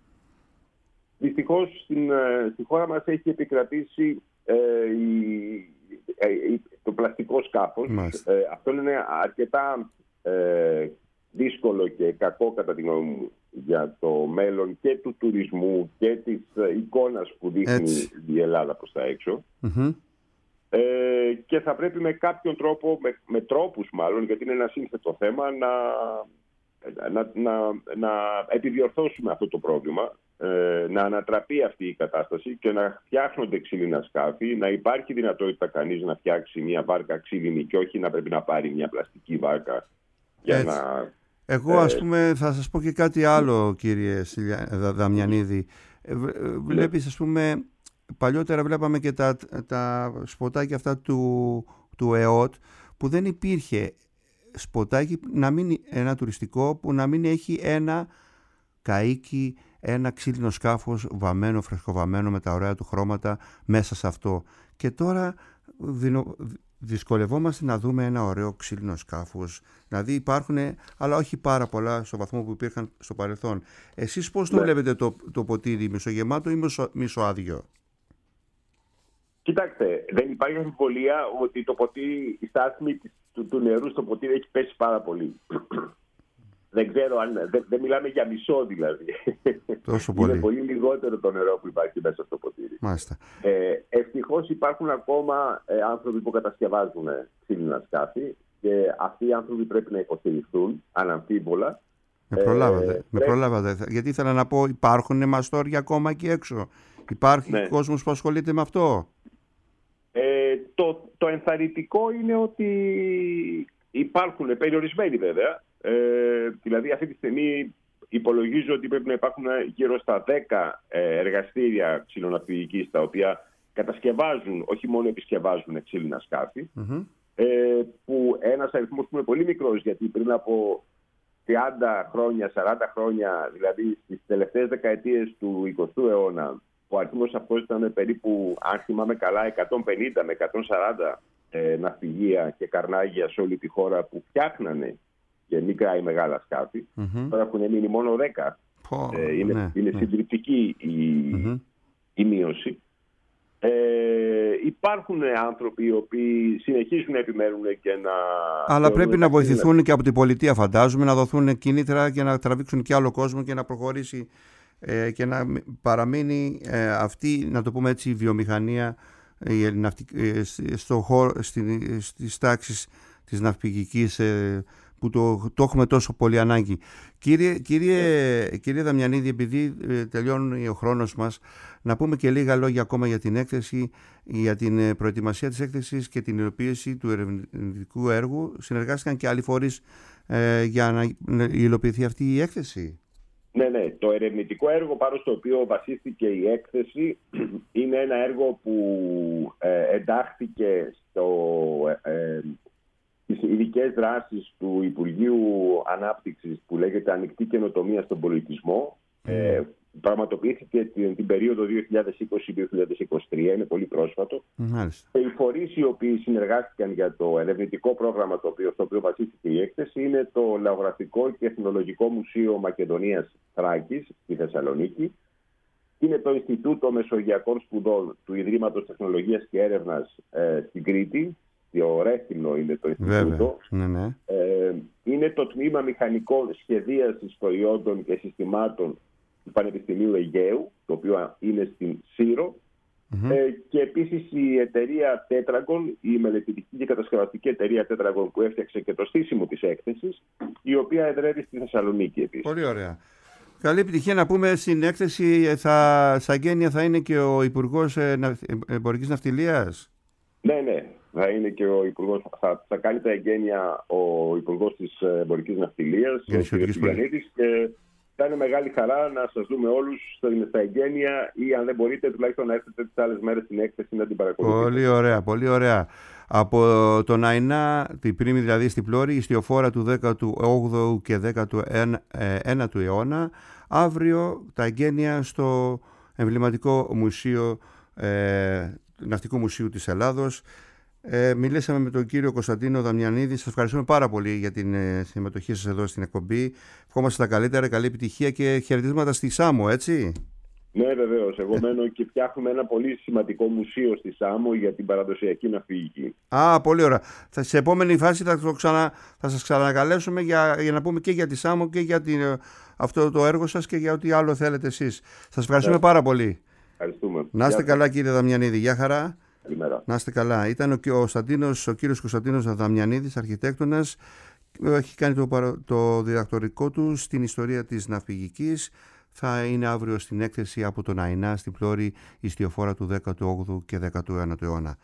δυστυχώς στην, στη χώρα μας έχει επικρατήσει ε, η, ε, το πλαστικό σκάφος. Ε, αυτό είναι αρκετά ε, δύσκολο και κακό, κατά τη γνώμη μου, για το μέλλον και του τουρισμού και της εικόνας που δείχνει Έτσι. η Ελλάδα προς τα έξω. Mm-hmm. Ε, και θα πρέπει με κάποιον τρόπο, με, με τρόπους μάλλον, γιατί είναι ένα σύνθετο θέμα, να, να, να, να επιδιορθώσουμε αυτό το πρόβλημα, ε, να ανατραπεί αυτή η κατάσταση και να φτιάχνονται ξύλινα σκάφη, να υπάρχει δυνατότητα κανείς να φτιάξει μια βάρκα ξύλινη και όχι να πρέπει να πάρει μια πλαστική βάρκα για Έτσι. να... Εγώ ας πούμε θα σας πω και κάτι άλλο, κύριε Δαμιανίδη. Ε, βλέπεις, ας πούμε, παλιότερα βλέπαμε και τα, τα σποτάκια αυτά του, του ΕΟΤ, που δεν υπήρχε σποτάκι, να μην, ένα τουριστικό που να μην έχει ένα καΐκι, ένα ξύλινο σκάφος βαμμένο, φρεσκοβαμμένο με τα ωραία του χρώματα μέσα σε αυτό. Και τώρα δινο, δυσκολευόμαστε να δούμε ένα ωραίο ξύλινο σκάφος. Δηλαδή υπάρχουν, αλλά όχι πάρα πολλά στο βαθμό που υπήρχαν στο παρελθόν. Εσείς πώς το ναι. βλέπετε το, το ποτήρι, μισογεμάτο ή μισο, μισοάδιο? Κοιτάξτε, δεν υπάρχει αμφιβολία ότι το ποτήρι, η στάθμη του, του νερού στο ποτήρι έχει πέσει πάρα πολύ. Δεν ξέρω αν. Δεν, δεν μιλάμε για μισό δηλαδή. Τόσο πολύ. Είναι πολύ λιγότερο το νερό που υπάρχει μέσα στο ποτήρι. Μάλιστα. Ε, ευτυχώς υπάρχουν ακόμα ε, άνθρωποι που κατασκευάζουν ξύλινα σκάφη και αυτοί οι άνθρωποι πρέπει να υποστηριχθούν αναμφίβολα. Με προλάβατε. Ε, με προλάβατε. Γιατί ήθελα να πω, υπάρχουν μαστόρια ακόμα εκεί έξω. Υπάρχει ναι. κόσμος που ασχολείται με αυτό. Ε, το, το ενθαρρυντικό είναι ότι υπάρχουν, περιορισμένοι βέβαια, ε, δηλαδή αυτή τη στιγμή υπολογίζω ότι πρέπει να υπάρχουν γύρω στα δέκα ε, εργαστήρια ξυλοναυπηγικής τα οποία κατασκευάζουν, όχι μόνο επισκευάζουν ξύλινα σκάφη, mm-hmm. ε, που ένας αριθμός που είναι πολύ μικρός, γιατί πριν από τριάντα χρόνια, σαράντα χρόνια, δηλαδή στις τελευταίες δεκαετίες του εικοστού αιώνα, ο αριθμός αυτός ήταν περίπου, αν θυμάμαι καλά, εκατόν πενήντα με εκατόν σαράντα ε, ναυπηγεία και καρνάγια σε όλη τη χώρα που φτιάχνανε και μικρά ή μεγάλα σκάφη. Mm-hmm. Τώρα έχουν μείνει μόνο δέκα. Oh, ε, είναι ναι, είναι ναι. συντριπτική η, mm-hmm. η μείωση. Ε, υπάρχουν άνθρωποι οι οποίοι συνεχίζουν να επιμένουν και να... Αλλά πρέπει να βοηθηθούν και από την πολιτεία, φαντάζομαι, να δοθούν κίνητρα και να τραβήξουν και άλλο κόσμο και να προχωρήσει ε, και να παραμείνει ε, αυτή, να το πούμε έτσι, η βιομηχανία ε, ε, στο χώρο, στη, στις τάξεις της ναυπηγικής ε, που το, το έχουμε τόσο πολύ ανάγκη. Κύριε, κύριε, yeah. κύριε Δαμιανίδη, επειδή ε, τελειώνει ο χρόνος μας, να πούμε και λίγα λόγια ακόμα για την έκθεση, για την προετοιμασία της έκθεσης και την υλοποίηση του ερευνητικού έργου. Συνεργάστηκαν και άλλοι φορείς ε, για να υλοποιηθεί αυτή η έκθεση. Ναι, ναι. Το ερευνητικό έργο πάνω στο οποίο βασίστηκε η έκθεση είναι ένα έργο που ε, εντάχθηκε στο... Ε, τις ειδικές δράσεις του Υπουργείου Ανάπτυξης που λέγεται Ανοιχτή Καινοτομία στον Πολιτισμό. Mm. Ε, πραγματοποιήθηκε την, την περίοδο δύο χιλιάδες είκοσι με δύο χιλιάδες είκοσι τρία, είναι πολύ πρόσφατο. Mm. Και οι φορείς οι οποίοι συνεργάστηκαν για το ερευνητικό πρόγραμμα το οποίο, στο οποίο βασίστηκε η έκθεση είναι το Λαογραφικό και Εθνολογικό Μουσείο Μακεδονίας Θράκης στη Θεσσαλονίκη. Είναι το Ινστιτούτο Μεσογειακών Σπουδών του Ιδρύματος Τεχνολογίας και Έρευνας ε, στην Κρήτη. Το Ρέθυμνο είναι το Ινστιτούτο. Ναι, ναι. Ε, είναι το Τμήμα Μηχανικών Σχεδίασης Προϊόντων και Συστημάτων του Πανεπιστημίου Αιγαίου, το οποίο είναι στην Σύρο. Mm-hmm. Ε, και επίσης η εταιρεία Tetragon, η μελετητική και κατασκευαστική εταιρεία Tetragon που έφτιαξε και το στήσιμο της έκθεσης, η οποία εδρεύει στη Θεσσαλονίκη επίσης. Πολύ ωραία. Καλή επιτυχία. Να πούμε στην έκθεση, θα, στα γένεια θα είναι και ο Υπουργός Εμπορικής Ναυτιλίας. Ναι, ναι. Θα είναι και ο Υπουργός, θα, θα κάνει τα εγγένεια ο Υπουργός της Εμπορικής Ναυτιλίας, ο κ. Τηλιανίδης, και θα είναι μεγάλη χαρά να σας δούμε όλους στα εγγένεια ή αν δεν μπορείτε τουλάχιστον να έρθετε τις άλλες μέρες στην έκθεση να την παρακολουθείτε. Πολύ ωραία, πολύ ωραία. Από τον Αϊνά, την Πρίμη δηλαδή στη Πλώρη, η ιστιοφόρα του δέκατου όγδοου και δέκατου ένατου αιώνα, αύριο τα εγγένεια στο εμβληματικό μουσείο, ε, Ναυτικού Μουσείου της Ελλάδος. Ε, μιλήσαμε με τον κύριο Κωνσταντίνο Δαμιανίδη. Σας ευχαριστούμε πάρα πολύ για την ε, συμμετοχή σας εδώ στην εκπομπή. Ευχόμαστε τα καλύτερα, καλή επιτυχία και χαιρετίσματα στη Σάμο, έτσι. Ναι, βεβαίως. Εγώ μένω και φτιάχνουμε ένα πολύ σημαντικό μουσείο στη Σάμο για την παραδοσιακή ναυπηγική. Α, πολύ ωραία. Θα, σε επόμενη φάση θα, το ξανα, θα σας ξανακαλέσουμε για, για να πούμε και για τη Σάμο και για την, αυτό το έργο σας και για ό,τι άλλο θέλετε εσείς. Σας ευχαριστούμε yeah. πάρα πολύ. Ευχαριστούμε. Να είστε καλά, κύριε Δαμιανίδη. Γεια χαρά. Καλημέρα. Να είστε καλά. Ήταν ο, ο, ο κύριος Κωνσταντίνος Δαμιανίδης, αρχιτέκτονας. Έχει κάνει το, το διδακτορικό του στην ιστορία της ναυπηγικής. Θα είναι αύριο στην έκθεση από τον Αϊνά στην Πλώρη, ιστιοφόρα του δέκατου όγδοου και δέκατου ένατου αιώνα.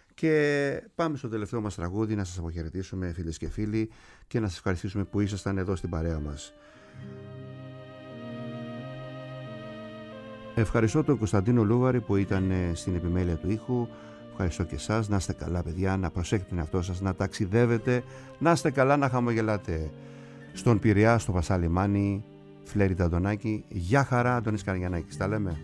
Και πάμε στο τελευταίο μας τραγούδι, να σας αποχαιρετήσουμε φίλες και φίλοι και να σας ευχαριστήσουμε που ήσασταν εδώ στην παρέα μας. Ευχαριστώ τον Κωνσταντίνο Λούβαρη που ήταν στην επιμέλεια του ήχου. Ευχαριστώ και εσάς. Να είστε καλά, παιδιά, να προσέχετε τον εαυτό σας, να ταξιδεύετε, να είστε καλά, να χαμογελάτε. Στον Πειραιά, στο Βασά Λιμάνι, Φλέρι Ταντονάκη. Γεια χαρά, Αντώνης Καραγιαννάκης. Τα λέμε.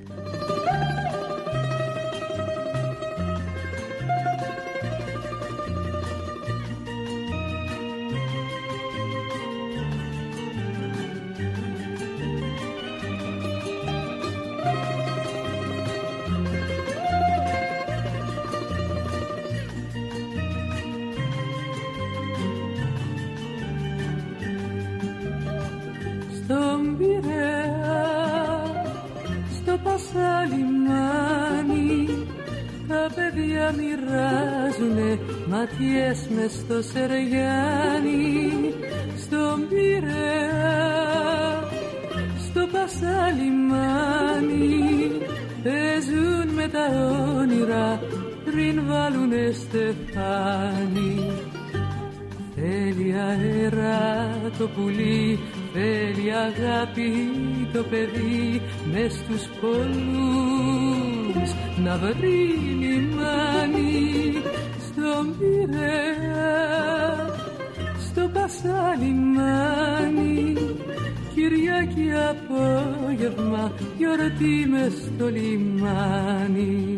Στον Πειραιά, στο Πασά λιμάνι, τα παιδιά μοιράζουνε ματιές μες στο Σεργιάνι. Στον Πειραιά, στο Πασά λιμάνι, παίζουν με τα όνειρα πριν βάλουνε στεφάνι. Θέλει αέρα το πουλί, θέλει αγάπη το παιδί, μες στους πολλούς να βρει λιμάνι. Στον Πειραιά, στο Πασά λιμάνι, Κυριακή απόγευμα, γιορτή μες στο λιμάνι.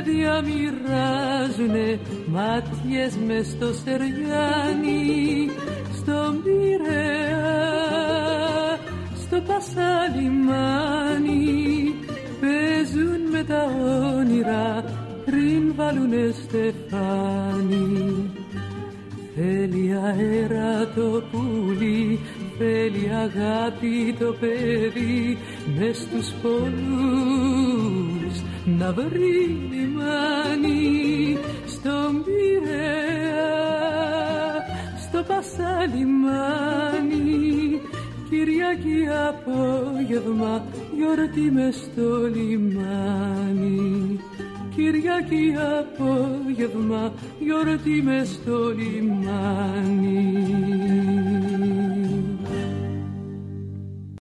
παιδιά μοιράζουνε μάτιες μες στο Σεριάνι, στον Πειραιά, στο Πασαλιμάνι, παίζουν με τα όνειρα πριν βάλουνε στεφάνι. Θέλει αέρα το πουλί, θέλει αγάπη το παιδί, μες στους πολλούς να βρει λιμάνι, στον Πειραιά, στο Πασαλιμάνι, Κυριακή απόγευμα, γιορτή μες στο λιμάνι. Κυριακή απόγευμα, γιορτή μες στο λιμάνι.